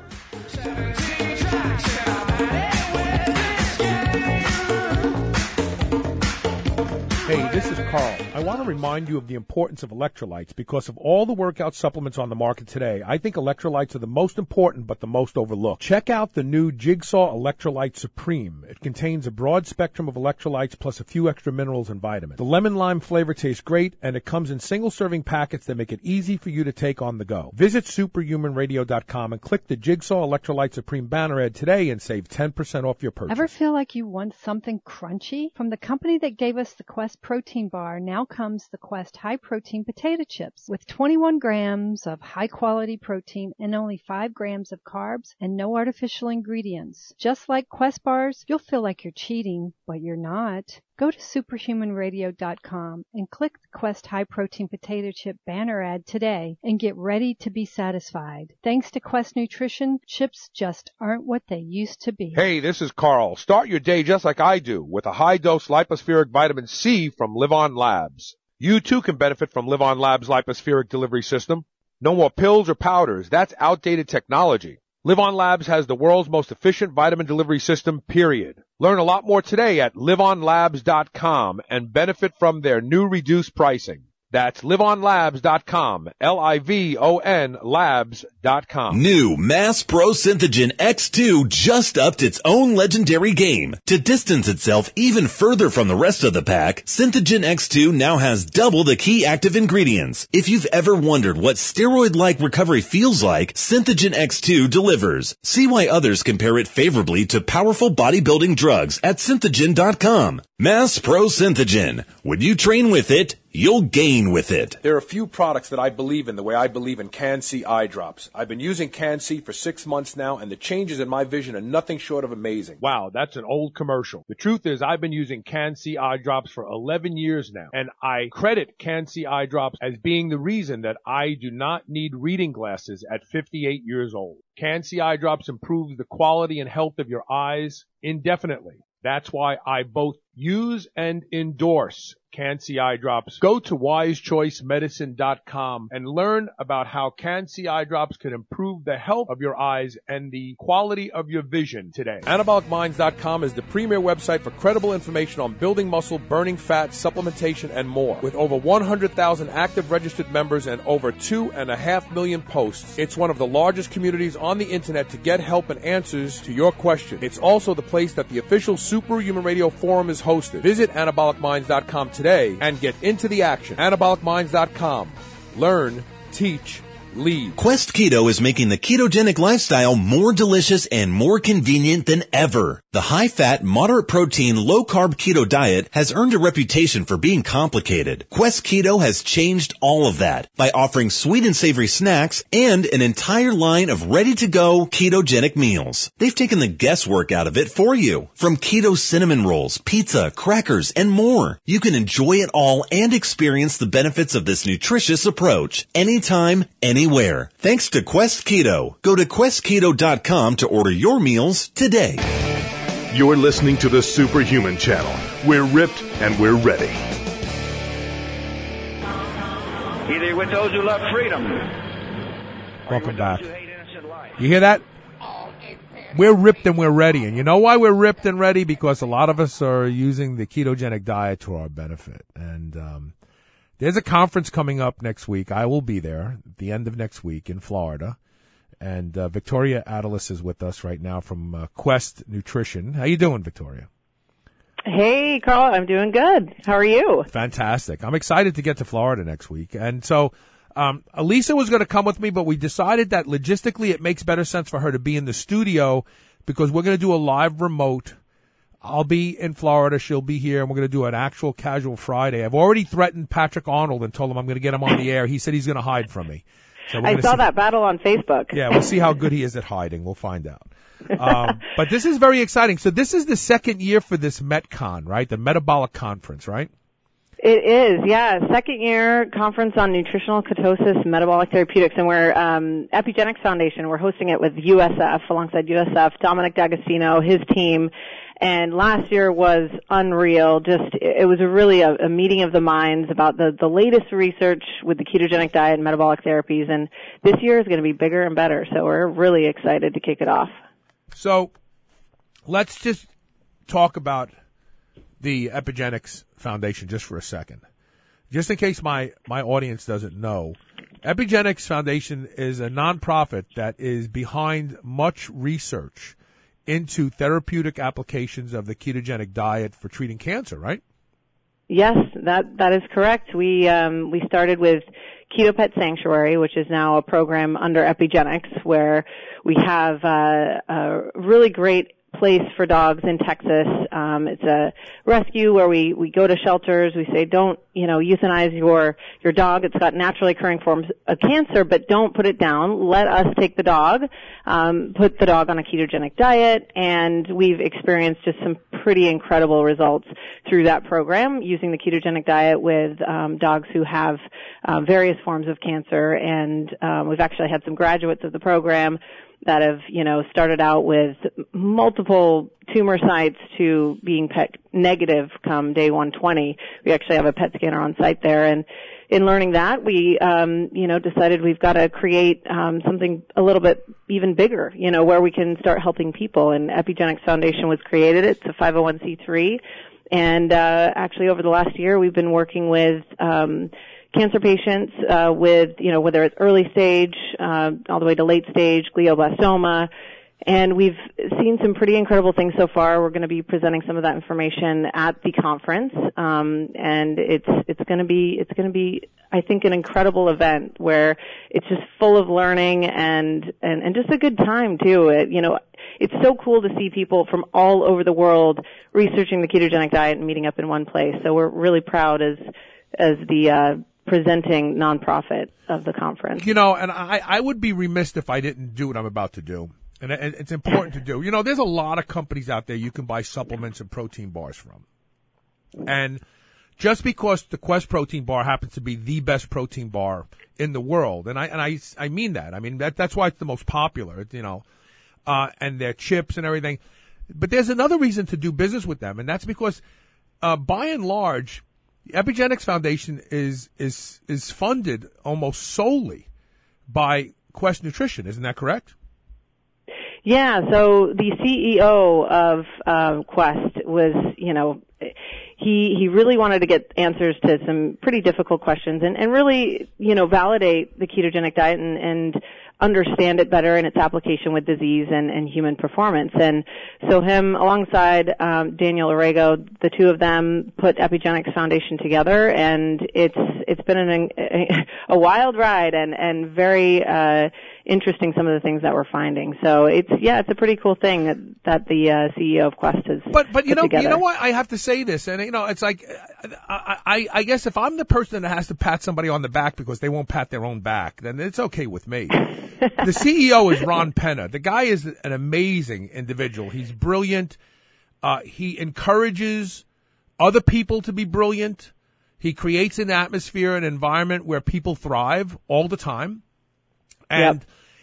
Hey, this is Carl. I want to remind you of the importance of electrolytes because of all the workout supplements on the market today. I think electrolytes are the most important but the most overlooked. Check out the new Jigsaw Electrolyte Supreme. It contains a broad spectrum of electrolytes plus a few extra minerals and vitamins. The lemon lime flavor tastes great and it comes in single serving packets that make it easy for you to take on the go. Visit superhumanradio.com and click the Jigsaw Electrolyte Supreme banner ad today and save 10% off your purchase.
Ever feel like you want something crunchy? From the company that gave us the Quest protein bar, now comes the Quest high protein potato chips with 21 grams of high quality protein and only 5 grams of carbs and no artificial ingredients. Just like Quest bars, you'll feel like you're cheating, but you're not. Go to superhumanradio.com and click the Quest high protein potato chip banner ad today and get ready to be satisfied. Thanks to Quest Nutrition, chips just aren't what they used to be.
Hey, this is Carl. Start your day just like I do with a high-dose lipospheric vitamin C from Live On Labs. You too can benefit from Live On Labs' lipospheric delivery system. No more pills or powders. That's outdated technology. Live On Labs has the world's most efficient vitamin delivery system, period. Learn a lot more today at liveonlabs.com and benefit from their new reduced pricing. That's liveonlabs.com, Livon labs.com.
New Mass Pro Synthogen X2 just upped its own legendary game. To distance itself even further from the rest of the pack, Synthogen X2 now has double the key active ingredients. If you've ever wondered what steroid-like recovery feels like, Synthogen X2 delivers. See why others compare it favorably to powerful bodybuilding drugs at synthogen.com. Mass Pro Synthogen. When you train with it, you'll gain with it.
There are a few products that I believe in the way I believe in Can-C eye drops. I've been using Can-C for 6 months now, and the changes in my vision are nothing short of amazing.
Wow, that's an old commercial. The truth is I've been using Can-C eye drops for 11 years now, and I credit Can-C eye drops as being the reason that I do not need reading glasses at 58 years old. Can-C eye drops improves the quality and health of your eyes indefinitely. That's why I both use and endorse Can-C eye drops. Go to wisechoicemedicine.com and learn about how Can-C eye drops can improve the health of your eyes and the quality of your vision today.
AnabolicMinds.com is the premier website for credible information on building muscle, burning fat, supplementation, and more. With over 100,000 active registered members and over 2.5 million posts, it's one of the largest communities on the internet to get help and answers to your questions. It's also the place that the official Superhuman Radio Forum is hosted. Visit AnabolicMinds.com today and get into the action. AnabolicMinds.com. Learn, teach, lead.
Quest Keto is making the ketogenic lifestyle more delicious and more convenient than ever. The high-fat, moderate-protein, low-carb keto diet has earned a reputation for being complicated. Quest Keto has changed all of that by offering sweet and savory snacks and an entire line of ready-to-go ketogenic meals. They've taken the guesswork out of it for you. From keto cinnamon rolls, pizza, crackers, and more. You can enjoy it all and experience the benefits of this nutritious approach anytime, anywhere. Thanks to Quest Keto. Go to questketo.com to order your meals today.
You're listening to the Superhuman Channel. We're ripped and we're ready.
Either with those who love freedom.
Welcome back. You hear that? We're ripped and we're ready. And you know why we're ripped and ready? Because a lot of us are using the ketogenic diet to our benefit. And there's a conference coming up next week. I will be there at the end of next week in Florida. And Victoria Adelis is with us right now from Quest Nutrition. How you doing, Victoria?
Hey, Carl. I'm doing good. How are you?
Fantastic. I'm excited to get to Florida next week. And so Elisa was going to come with me, but we decided that logistically it makes better sense for her to be in the studio because we're going to do a live remote. I'll be in Florida. She'll be here, and we're going to do an actual casual Friday. I've already threatened Patrick Arnold and told him I'm going to get him on the air. He said he's going to hide from me. So
I saw that battle on Facebook.
Yeah, we'll see how good he is at hiding. We'll find out. But this is very exciting. So this is the second year for this MetCon, right? The Metabolic Conference, right?
It is, yeah. Second year conference on nutritional ketosis, metabolic therapeutics, and we're Epigenics Foundation. We're hosting it with USF, alongside USF, Dominic D'Agostino, his team. And last year was unreal. It was really a meeting of the minds about the latest research with the ketogenic diet and metabolic therapies. And this year is going to be bigger and better. So we're really excited to kick it off.
So let's just talk about the Epigenics Foundation just for a second. Just in case my audience doesn't know, Epigenics Foundation is a nonprofit that is behind much research into therapeutic applications of the ketogenic diet for treating cancer, right?
Yes, that is correct. We started with Keto Pet Sanctuary, which is now a program under Epigenics, where we have a really great place for dogs in Texas. It's a rescue where we go to shelters. We say, don't, euthanize your dog. It's got naturally occurring forms of cancer, but don't put it down. Let us take the dog, put the dog on a ketogenic diet, and we've experienced just some pretty incredible results through that program using the ketogenic diet with dogs who have various forms of cancer. And we've actually had some graduates of the program that have, started out with multiple tumor sites to being PET negative come day 120. We actually have a PET scanner on site there. And in learning that, we, decided we've got to create something a little bit even bigger, where we can start helping people. And Epigenics Foundation was created. It's a 501c3. And actually over the last year, we've been working with cancer patients with, whether it's early stage all the way to late stage glioblastoma. And we've seen some pretty incredible things so far. We're going to be presenting some of that information at the conference. And it's going to be, I think, an incredible event where it's just full of learning and just a good time too. It's so cool to see people from all over the world researching the ketogenic diet and meeting up in one place. So we're really proud as the presenting nonprofit of the conference.
You know, and I would be remiss if I didn't do what I'm about to do. And it's important to do. You know, there's a lot of companies out there you can buy supplements and protein bars from. And just because the Quest protein bar happens to be the best protein bar in the world, and I mean that. I mean, that's why it's the most popular, you know, and their chips and everything. But there's another reason to do business with them, and that's because, by and large, the Epigenix Foundation is funded almost solely by Quest Nutrition. Isn't that correct?
Yeah, so the CEO of Quest was, you know, he really wanted to get answers to some pretty difficult questions and really, you know, validate the ketogenic diet and understand it better in its application with disease and human performance. And so him alongside Daniel Orrego, the two of them put Epigenix Foundation together, and it's been a wild ride and very interesting, some of the things that we're finding. So it's a pretty cool thing that the CEO of Quest has
but you know
together.
You know what, I have to say this, and you know, it's like I guess if I'm the person that has to pat somebody on the back because they won't pat their own back, then it's okay with me. The CEO is Ron Penna. The guy is an amazing individual. He's brilliant. He encourages other people to be brilliant. He creates an atmosphere, an environment where people thrive all the time. And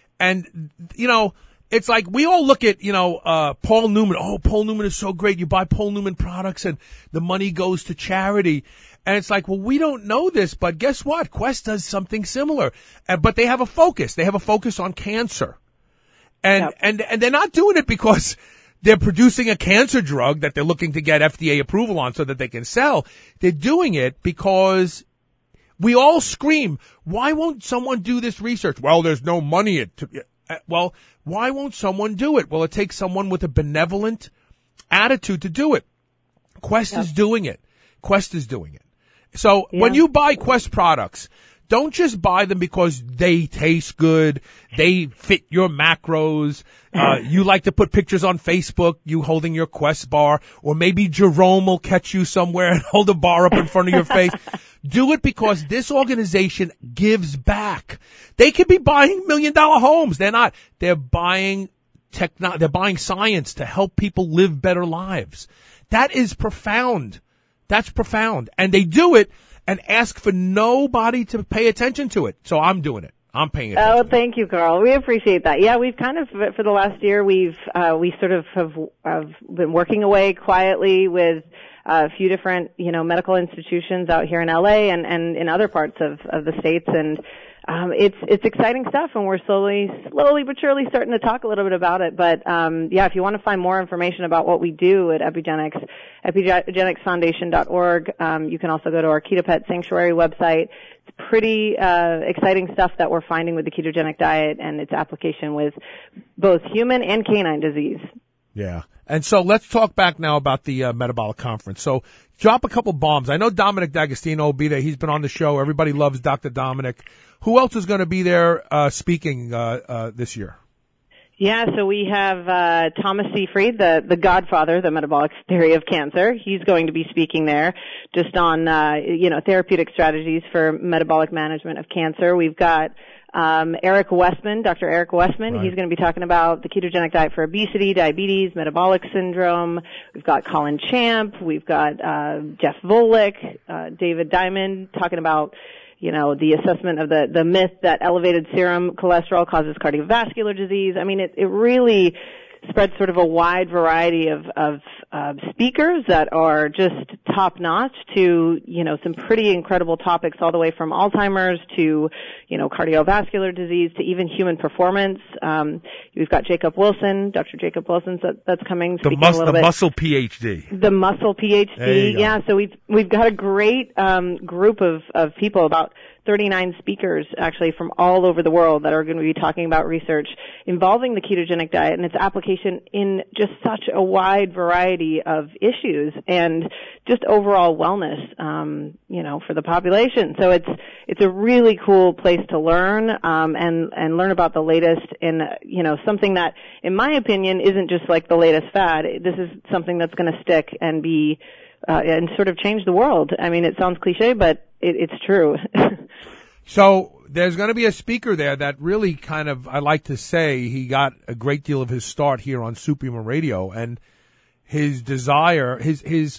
you know, it's like we all look at, you know, Paul Newman. Oh, Paul Newman is so great. You buy Paul Newman products and the money goes to charity. And it's like, well, we don't know this, but guess what? Quest does something similar. But they have a focus. They have a focus on cancer. And they're not doing it because they're producing a cancer drug that they're looking to get FDA approval on so that they can sell. They're doing it because we all scream, why won't someone do this research? Well, there's no money. Well, why won't someone do it? Well, it takes someone with a benevolent attitude to do it. Quest is doing it. Quest is doing it. So when you buy Quest products, don't just buy them because they taste good, they fit your macros, you like to put pictures on Facebook, you holding your Quest bar, or maybe Jerome will catch you somewhere and hold a bar up in front of your face. Do it because this organization gives back. They could be buying $1 million homes. They're not. They're buying they're buying science to help people live better lives. That is profound. That's profound. And they do it and ask for nobody to pay attention to it. So I'm doing it. I'm paying attention.
Oh, thank you, Carl. We appreciate that. Yeah, we've kind of, for the last year, we sort of have been working away quietly with a few different, you know, medical institutions out here in LA and in other parts of the States. And it's exciting stuff, and we're slowly but surely starting to talk a little bit about it. But if you want to find more information about what we do at Epigenix, epigenixfoundation.org. You can also go to our Keto Pet Sanctuary website. It's pretty exciting stuff that we're finding with the ketogenic diet and its application with both human and canine disease.
Yeah. And so let's talk back now about the metabolic conference. So drop a couple bombs. I know Dominic D'Agostino will be there. He's been on the show. Everybody loves Dr. Dominic. Who else is going to be there speaking this year?
Yeah, so we have Thomas Seyfried, the godfather, the metabolic theory of cancer. He's going to be speaking there just on therapeutic strategies for metabolic management of cancer. We've got Eric Westman, Dr. Eric Westman. Right. He's going to be talking about the ketogenic diet for obesity, diabetes, metabolic syndrome. We've got Colin Champ. We've got Jeff Volek, David Diamond talking about, you know, the assessment of the myth that elevated serum cholesterol causes cardiovascular disease. I mean, it really spreads sort of a wide variety of speakers that are just top notch to, you know, some pretty incredible topics all the way from Alzheimer's to, you know, cardiovascular disease to even human performance. We've got Jacob Wilson, Dr. Jacob Wilson that's coming speaking a little bit.
The muscle PhD.
The muscle PhD. Yeah, so we've got a great group of people, about 39 speakers actually from all over the world that are going to be talking about research involving the ketogenic diet and its application in just such a wide variety of issues and just overall wellness, you know, for the population. So it's a really cool place to learn, and learn about the latest in, you know, something that, in my opinion, isn't just like the latest fad. This is something that's going to stick and be, and sort of change the world. I mean, it sounds cliche, but it's true.
So there's going to be a speaker there that really kind of, I like to say, he got a great deal of his start here on Superhuman Radio, and his desire, his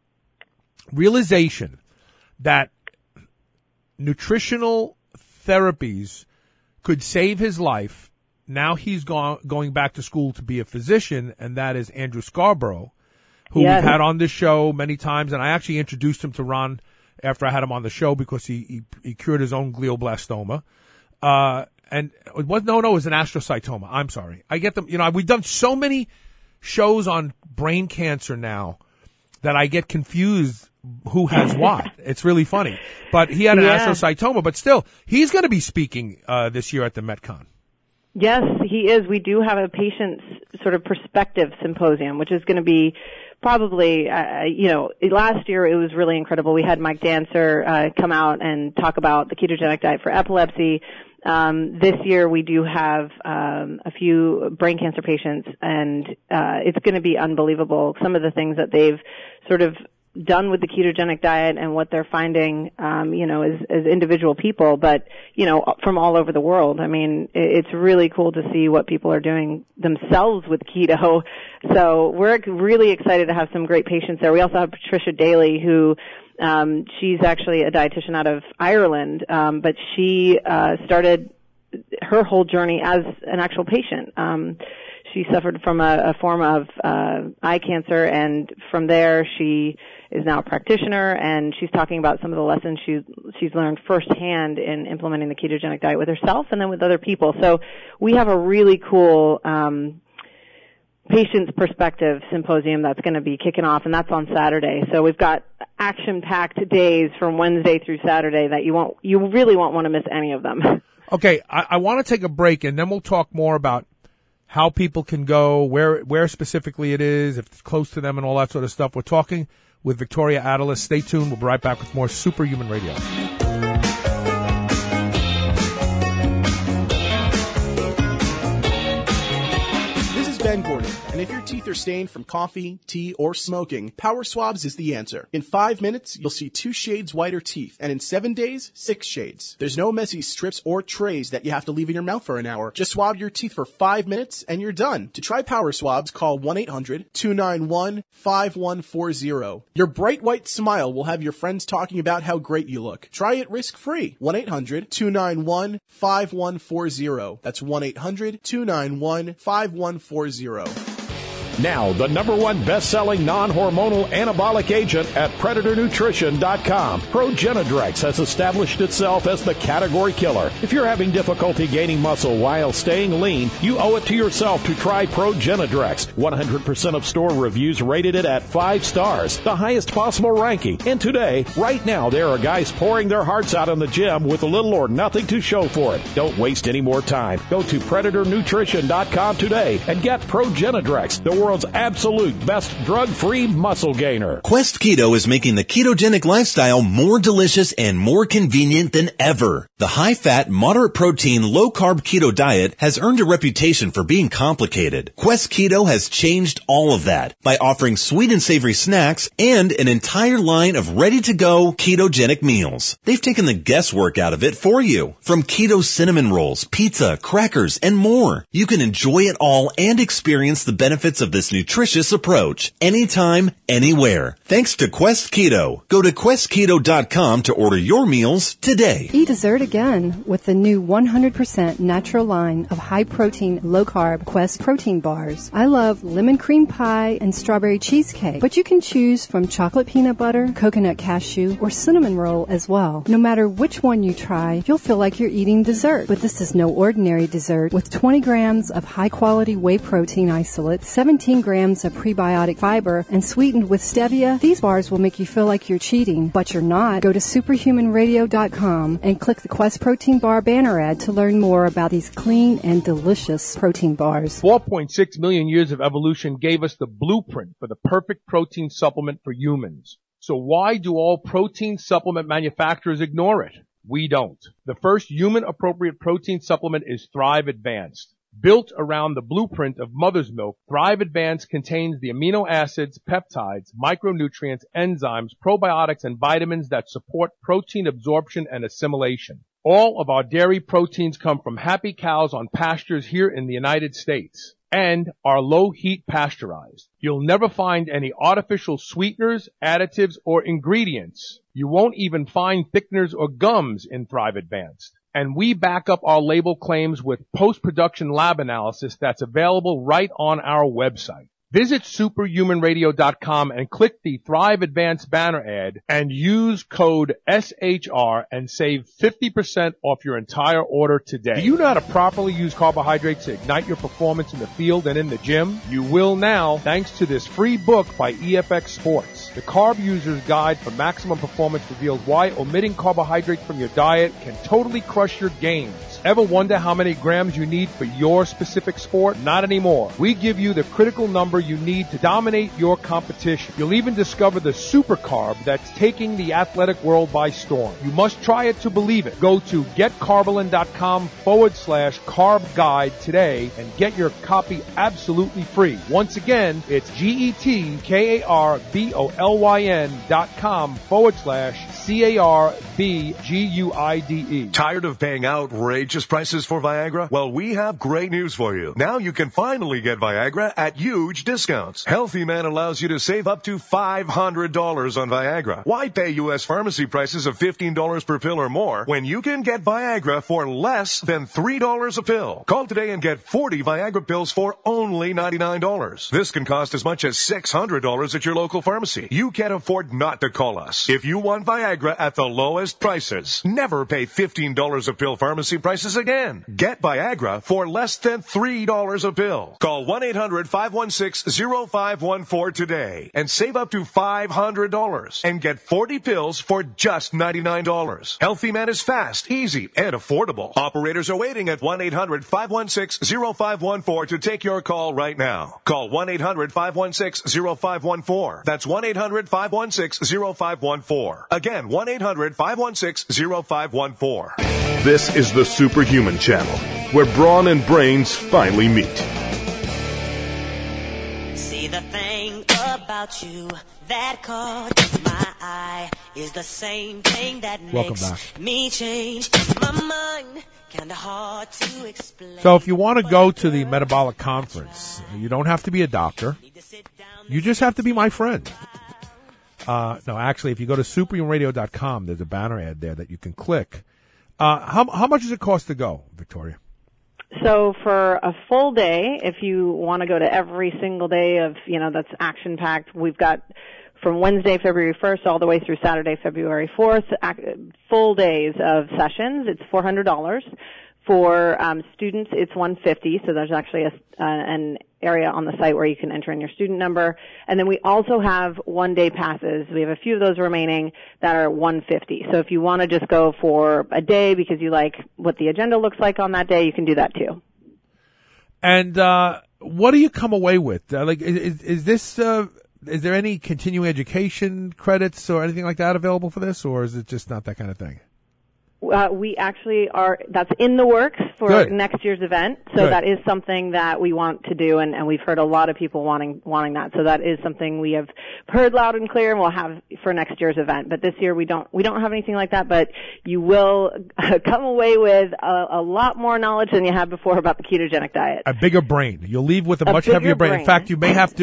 realization that nutritional therapies could save his life. Now he's going back to school to be a physician, and that is Andrew Scarborough, who
Yes.
we've had on this show many times, and I actually introduced him to Ron after I had him on the show because he cured his own glioblastoma. And it was, no, it was an astrocytoma. I'm sorry. I get them, we've done so many shows on brain cancer now that I get confused who has what. It's really funny. But he had an astrocytoma, but still, he's going to be speaking, this year at the MetCon.
Yes, he is. We do have a patient's sort of perspective symposium, which is going to be probably, last year it was really incredible. We had Mike Dancer come out and talk about the ketogenic diet for epilepsy. This year we do have a few brain cancer patients, and it's going to be unbelievable. Some of the things that they've sort of done with the ketogenic diet and what they're finding, as individual people, but, from all over the world. I mean, it's really cool to see what people are doing themselves with keto. So we're really excited to have some great patients there. We also have Patricia Daly, who, she's actually a dietitian out of Ireland, but she, started her whole journey as an actual patient. She suffered from a form of eye cancer, and from there she is now a practitioner, and she's talking about some of the lessons she's learned firsthand in implementing the ketogenic diet with herself and then with other people. So we have a really cool patient's perspective symposium that's going to be kicking off, and that's on Saturday. So we've got action-packed days from Wednesday through Saturday that you really won't want to miss any of them.
Okay, I want to take a break, and then we'll talk more about how people can go, where specifically it is, if it's close to them and all that sort of stuff. We're talking with Victoria Adelis. Stay tuned. We'll be right back with more Superhuman Radio.
This is Ben Gordon, and if your teeth are stained from coffee, tea, or smoking, Power Swabs is the answer. In 5 minutes, you'll see 2 shades whiter teeth, and in 7 days, 6 shades. There's no messy strips or trays that you have to leave in your mouth for an hour. Just swab your teeth for 5 minutes, and you're done. To try Power Swabs, call 1-800-291-5140. Your bright white smile will have your friends talking about how great you look. Try it risk-free. 1-800-291-5140. That's 1-800-291-5140.
Now, the #1 best-selling non-hormonal anabolic agent at PredatorNutrition.com. ProGenadrex has established itself as the category killer. If you're having difficulty gaining muscle while staying lean, you owe it to yourself to try ProGenadrex. 100% of store reviews rated it at 5 stars, the highest possible ranking. And today, right now, there are guys pouring their hearts out in the gym with little or nothing to show for it. Don't waste any more time. Go to PredatorNutrition.com today and get ProGenadrex, the world's absolute best drug-free muscle gainer.
Quest Keto is making the ketogenic lifestyle more delicious and more convenient than ever. The high-fat, moderate-protein, low-carb keto diet has earned a reputation for being complicated. Quest Keto has changed all of that by offering sweet and savory snacks and an entire line of ready-to-go ketogenic meals. They've taken the guesswork out of it for you. From keto cinnamon rolls, pizza, crackers, and more. You can enjoy it all and experience the benefits of this nutritious approach anytime, anywhere. Thanks to Quest Keto. Go to questketo.com to order your meals today.
Eat dessert again with the new 100% natural line of high-protein, low-carb Quest protein bars. I love lemon cream pie and strawberry cheesecake, but you can choose from chocolate peanut butter, coconut cashew, or cinnamon roll as well. No matter which one you try, you'll feel like you're eating dessert. But this is no ordinary dessert. With 20 grams of high-quality whey protein isolate, 17 grams of prebiotic fiber, and sweetened with stevia, these bars will make you feel like you're cheating, but you're not. Go to superhumanradio.com and click the Quest Protein Bar banner ad to learn more about these clean and delicious protein bars.
4.6 million years of evolution gave us the blueprint for the perfect protein supplement for humans. So why do all protein supplement manufacturers ignore it? We don't. The first human-appropriate protein supplement is Thrive Advanced.
Built around the blueprint of mother's milk, Thrive Advanced contains the amino acids, peptides, micronutrients, enzymes, probiotics, and vitamins that support protein absorption and assimilation. All of our dairy proteins come from happy cows on pastures here in the United States and are low heat pasteurized. You'll never find any artificial sweeteners, additives, or ingredients. You won't even find thickeners or gums in Thrive Advanced. And we back up our label claims with post-production lab analysis that's available right on our website. Visit superhumanradio.com and click the Thrive Advanced banner ad and use code SHR and save 50% off your entire order today. Do you know how to properly use carbohydrates to ignite your performance in the field and in the gym? You will now, thanks to this free book by EFX Sports. The Carb User's Guide for Maximum Performance reveals why omitting carbohydrates from your diet can totally crush your gains. Ever wonder how many grams you need for your specific sport? Not anymore. We give you the critical number you need to dominate your competition. You'll even discover the super carb that's taking the athletic world by storm. You must try it to believe it. Go to getcarbolyn.com/carb guide today and get your copy absolutely free. Once again, it's GETKARBOLYN.com/CARBGUIDE.
Tired of paying outrageous prices for Viagra? Well, we have great news for you. Now you can finally get Viagra at huge discounts. Healthy Man allows you to save up to $500 on Viagra. Why pay U.S. pharmacy prices of $15 per pill or more when you can get Viagra for less than $3 a pill? Call today and get 40 Viagra pills for only $99. This can cost as much as $600 at your local pharmacy. You can't afford not to call us. If you want Viagra at the lowest prices, never pay $15 a pill pharmacy prices again. Get Viagra for less than $3 a pill. Call 1-800-516-0514 today and save up to $500 and get 40 pills for just $99. Healthy Man is fast, easy, and affordable. Operators are waiting at 1-800-516-0514 to take your call right now. Call 1-800-516-0514. That's 1-800-516-0514. Again, 1-800-516-0514.
This is the Superhuman Channel, where brawn and brains finally meet.
See, the thing about you that caught my eye is the same thing that makes me change my mind. Kinda hard to explain.
So if you want to go to the metabolic conference, you don't have to be a doctor. You just have to be my friend. No, actually, if you go to superhumanradio.com, there's a banner ad there that you can click. How much does it cost to go, Victoria?
So for a full day, if you want to go to every single day of, that's action-packed, we've got from Wednesday, February 1st, all the way through Saturday, February 4th, full days of sessions. It's $400. For students, it's $150. So there's actually an area on the site where you can enter in your student number. And then we also have one-day passes. We have a few of those remaining that are $150. So if you want to just go for a day because you like what the agenda looks like on that day, you can do that too.
And what do you come away with? Is this? Is there any continuing education credits or anything like that available for this, or is it just not that kind of thing?
We actually that's in the works for next year's event. So that is something that we want to do, and we've heard a lot of people wanting that. So that is something we have heard loud and clear and we'll have for next year's event. But this year we don't have anything like that, but you will come away with a lot more knowledge than you had before about the ketogenic diet.
A bigger brain. You'll leave with a much heavier brain. In fact, you may have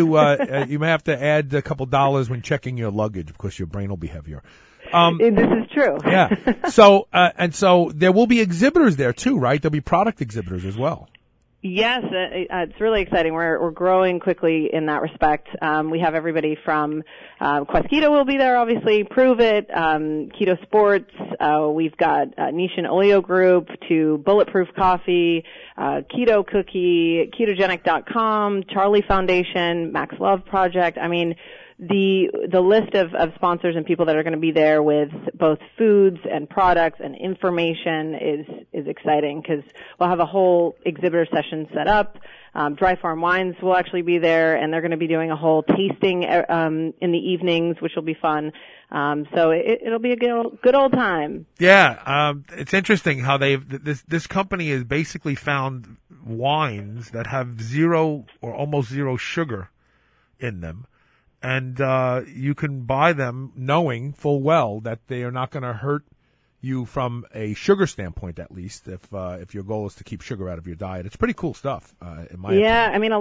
to add a couple dollars when checking your luggage because your brain will be heavier.
This is true.
Yeah. So, so there will be exhibitors there too, right? There'll be product exhibitors as well.
Yes, it's really exciting. We're growing quickly in that respect. We have everybody from Quest Keto will be there, obviously, Prove It, Keto Sports. We've got Nishan Oleo Group to Bulletproof Coffee, Keto Cookie, Ketogenic.com, Charlie Foundation, Max Love Project. I mean, the list of sponsors and people that are going to be there with both foods and products and information is exciting because we'll have a whole exhibitor session set up. Dry Farm Wines will actually be there, and they're going to be doing a whole tasting in the evenings, which will be fun. So it'll be a good old time.
Yeah, it's interesting how this company has basically found wines that have zero or almost zero sugar in them. And you can buy them knowing full well that they are not going to hurt you from a sugar standpoint, at least, if your goal is to keep sugar out of your diet. It's pretty cool stuff, in my opinion.
I mean,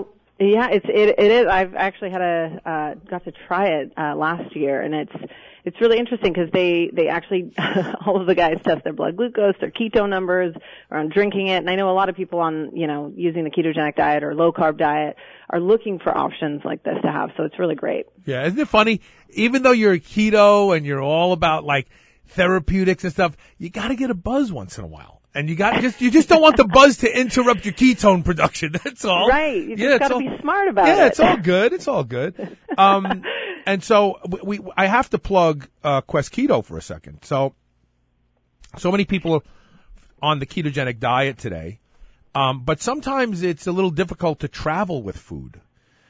it is. I've actually got to try it last year, and it's really interesting because they actually all of the guys test their blood glucose, their ketone numbers, around drinking it. And I know a lot of people on using the ketogenic diet or low carb diet are looking for options like this to have. So it's really great.
Yeah, isn't it funny? Even though you're a keto and you're all about like therapeutics and stuff, you got to get a buzz once in a while. And you just don't want the buzz to interrupt your ketone production. That's all.
Right. You just got to be smart about it.
Yeah, it's all good. It's all good. And so I have to plug Quest Keto for a second. So many people are on the ketogenic diet today, but sometimes it's a little difficult to travel with food.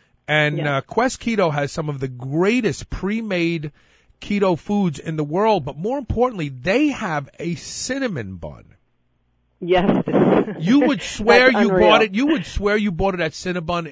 And Quest Keto has some of the greatest pre-made keto foods in the world, but more importantly, they have a cinnamon bun.
Yes.
You would swear you bought it. You would swear you bought it at Cinnabon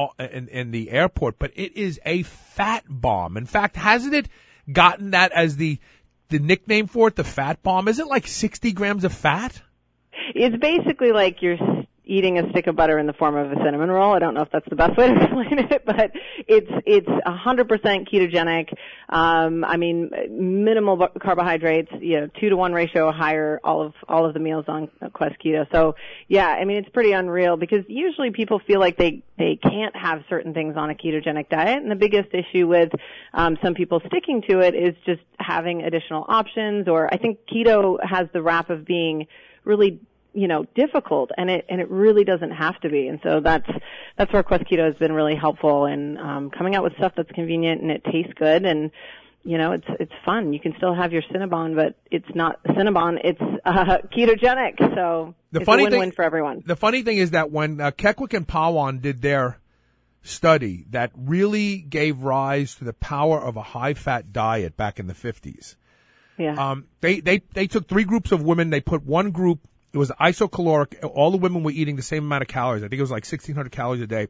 in the airport, but it is a fat bomb. In fact, hasn't it gotten that as the nickname for it, the fat bomb? Is it like 60 grams of fat?
It's basically like you're eating a stick of butter in the form of a cinnamon roll. I don't know if that's the best way to explain it, but it's 100% ketogenic. I mean, minimal carbohydrates, 2-to-1 ratio higher, all of the meals on Quest Keto. So yeah, I mean, it's pretty unreal because usually people feel like they can't have certain things on a ketogenic diet. And the biggest issue with, some people sticking to it is just having additional options, or I think keto has the rap of being really difficult, and it really doesn't have to be. And so that's where Quest Keto has been really helpful in coming out with stuff that's convenient and it tastes good, and it's fun. You can still have your Cinnabon, but it's not Cinnabon, it's ketogenic. So it's a win-win for everyone.
The funny thing is that when Keckwick and Pawan did their study that really gave rise to the power of a high-fat diet back in the 50s.
Yeah.
They took 3 groups of women. They put one group. It was isocaloric. All the women were eating the same amount of calories. I think it was like 1,600 calories a day,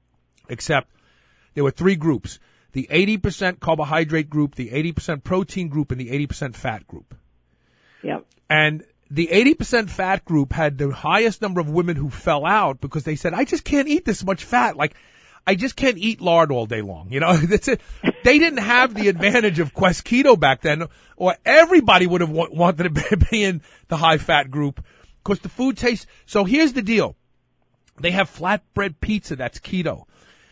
except there were 3 groups: the 80% carbohydrate group, the 80% protein group, and the 80% fat group.
Yep. And
the 80% fat group had the highest number of women who fell out because they said, I just can't eat this much fat. Like, I just can't eat lard all day long. That's it. They didn't have the advantage of Quest Keto back then, or everybody would have wanted to be in the high fat group. Because the food tastes. So here's the deal. They have flatbread pizza that's keto.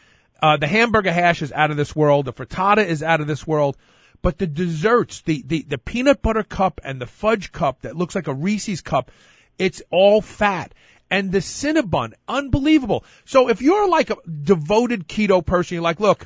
The hamburger hash is out of this world. The frittata is out of this world. But the desserts, the peanut butter cup and the fudge cup that looks like a Reese's cup, it's all fat. And the Cinnabon, unbelievable. So if you're like a devoted keto person, you're like, look,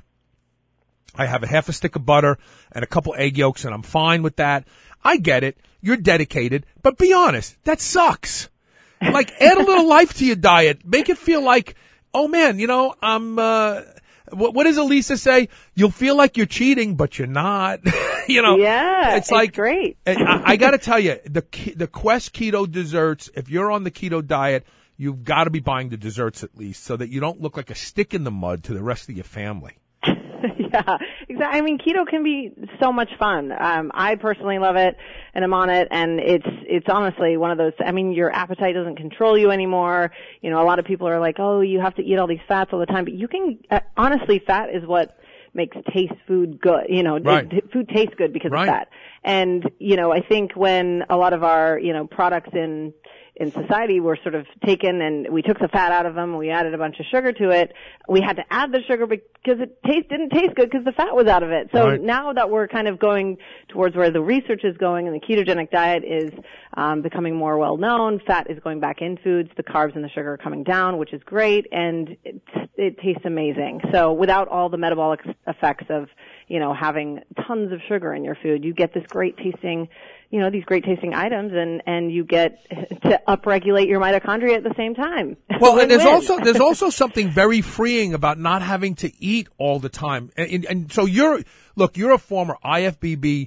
I have a half a stick of butter and a couple egg yolks and I'm fine with that. I get it. You're dedicated, but be honest, that sucks. Like, add a little life to your diet. Make it feel like, oh man, I'm, what does Elisa say? You'll feel like you're cheating, but you're not.
Yeah,
it's like
great.
I gotta tell you, the Quest Keto desserts, if you're on the keto diet, you've got to be buying the desserts at least so that you don't look like a stick in the mud to the rest of your family.
Yeah, exactly. I mean, keto can be so much fun. I personally love it, and I'm on it, and it's honestly one of those, I mean, your appetite doesn't control you anymore. A lot of people are like, oh, you have to eat all these fats all the time, but you can, honestly, fat is what makes food good.
Right.
Food tastes good because of fat. And, I think when a lot of our, products in society were sort of taken and we took the fat out of them and we added a bunch of sugar to it, we had to add the sugar because it didn't taste good because the fat was out of it. So now that we're kind of going towards where the research is going and the ketogenic diet is becoming more well known, fat is going back in foods, the carbs and the sugar are coming down, which is great, and it tastes amazing. So without all the metabolic effects of, having tons of sugar in your food, you get this great tasting, these great tasting items, and you get to upregulate your mitochondria at the same time.
Well, and there's also something very freeing about not having to eat all the time. And so you're a former IFBB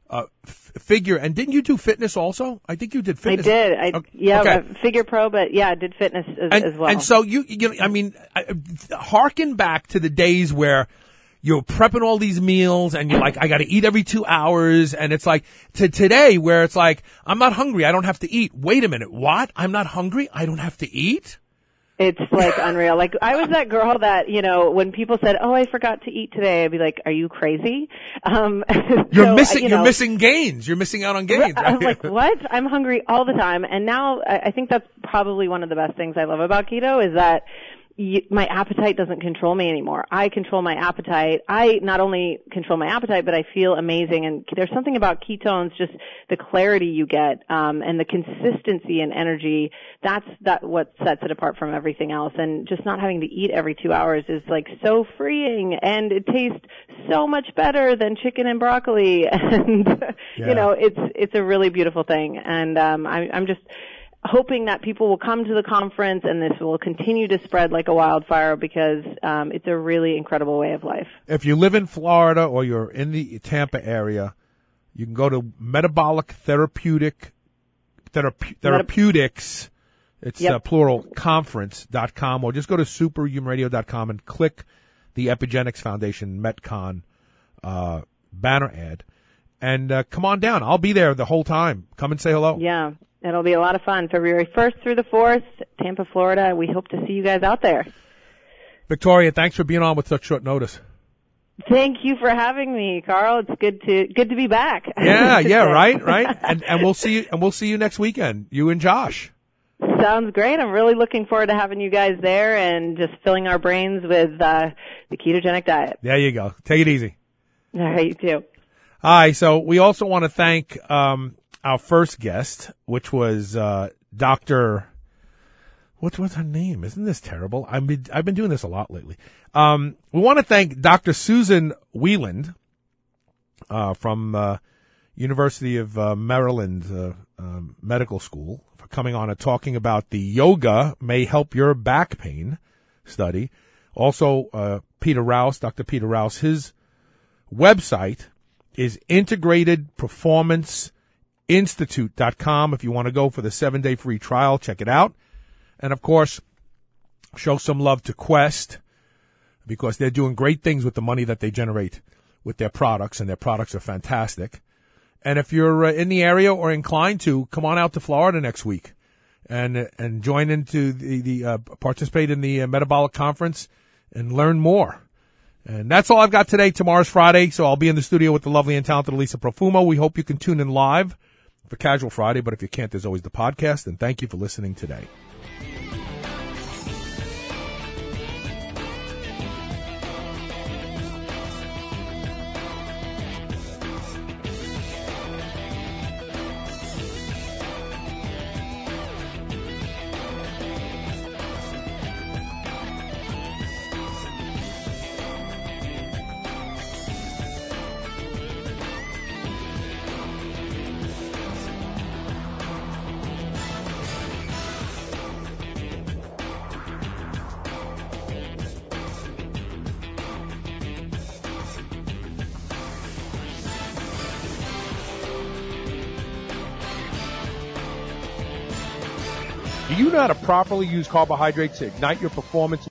figure. And didn't you do fitness also? I think you did fitness.
I did.
Okay.
Figure Pro, but I did fitness as well.
And so harken back to the days where you're prepping all these meals and you're like, I got to eat every 2 hours. And it's like to today where it's like, I'm not hungry. I don't have to eat. Wait a minute. What? I'm not hungry. I don't have to eat.
It's like unreal. Like I was that girl that, when people said, "Oh, I forgot to eat today," I'd be like, "Are you crazy?"
You're missing gains. You're missing out on gains. Right?
I'm like, what? I'm hungry all the time. And now I think that's probably one of the best things I love about keto is that my appetite doesn't control me anymore. I control my appetite. I not only control my appetite, but I feel amazing. And there's something about ketones, just the clarity you get, and the consistency and energy. That's what sets it apart from everything else. And just not having to eat every 2 hours is like so freeing, and it tastes so much better than chicken and broccoli. And it's a really beautiful thing. And I'm just hoping that people will come to the conference and this will continue to spread like a wildfire because it's a really incredible way of life.
If you live in Florida or you're in the Tampa area, you can go to Metabolic Therapeutics. It's plural, conference.com, or just go to superhumanradio.com and click the Epigenics Foundation Metcon banner ad. And come on down. I'll be there the whole time. Come and say hello.
Yeah. It'll be a lot of fun. February 1st through the 4th, Tampa, Florida. We hope to see you guys out there.
Victoria, thanks for being on with such short notice.
Thank you for having me, Carl. It's good to be back.
Yeah, right. And we'll see you next weekend. You and Josh.
Sounds great. I'm really looking forward to having you guys there and just filling our brains with the ketogenic diet.
There you go. Take it easy.
All right, you too.
All right, so we also want to thank our first guest, which was Dr. What's her name? Isn't this terrible? I've been doing this a lot lately. We want to thank Dr. Susan Wieland from University of Maryland Medical School for coming on and talking about the Yoga May Help Your Back Pain study. Also, Peter Rouse, Dr. Peter Rouse, his website is Integrated.Performance.Institute.com. If you want to go for the 7-day free trial, check it out. And of course, show some love to Quest because they're doing great things with the money that they generate with their products, and their products are fantastic. And if you're in the area or inclined to, come on out to Florida next week and join into the participate in the metabolic conference and learn more. And that's all I've got today. Tomorrow's Friday, so I'll be in the studio with the lovely and talented Elisa Profumo. We hope you can tune in live for Casual Friday, but if you can't, there's always the podcast. And thank you for listening today.
Do you know how to properly use carbohydrates to ignite your performance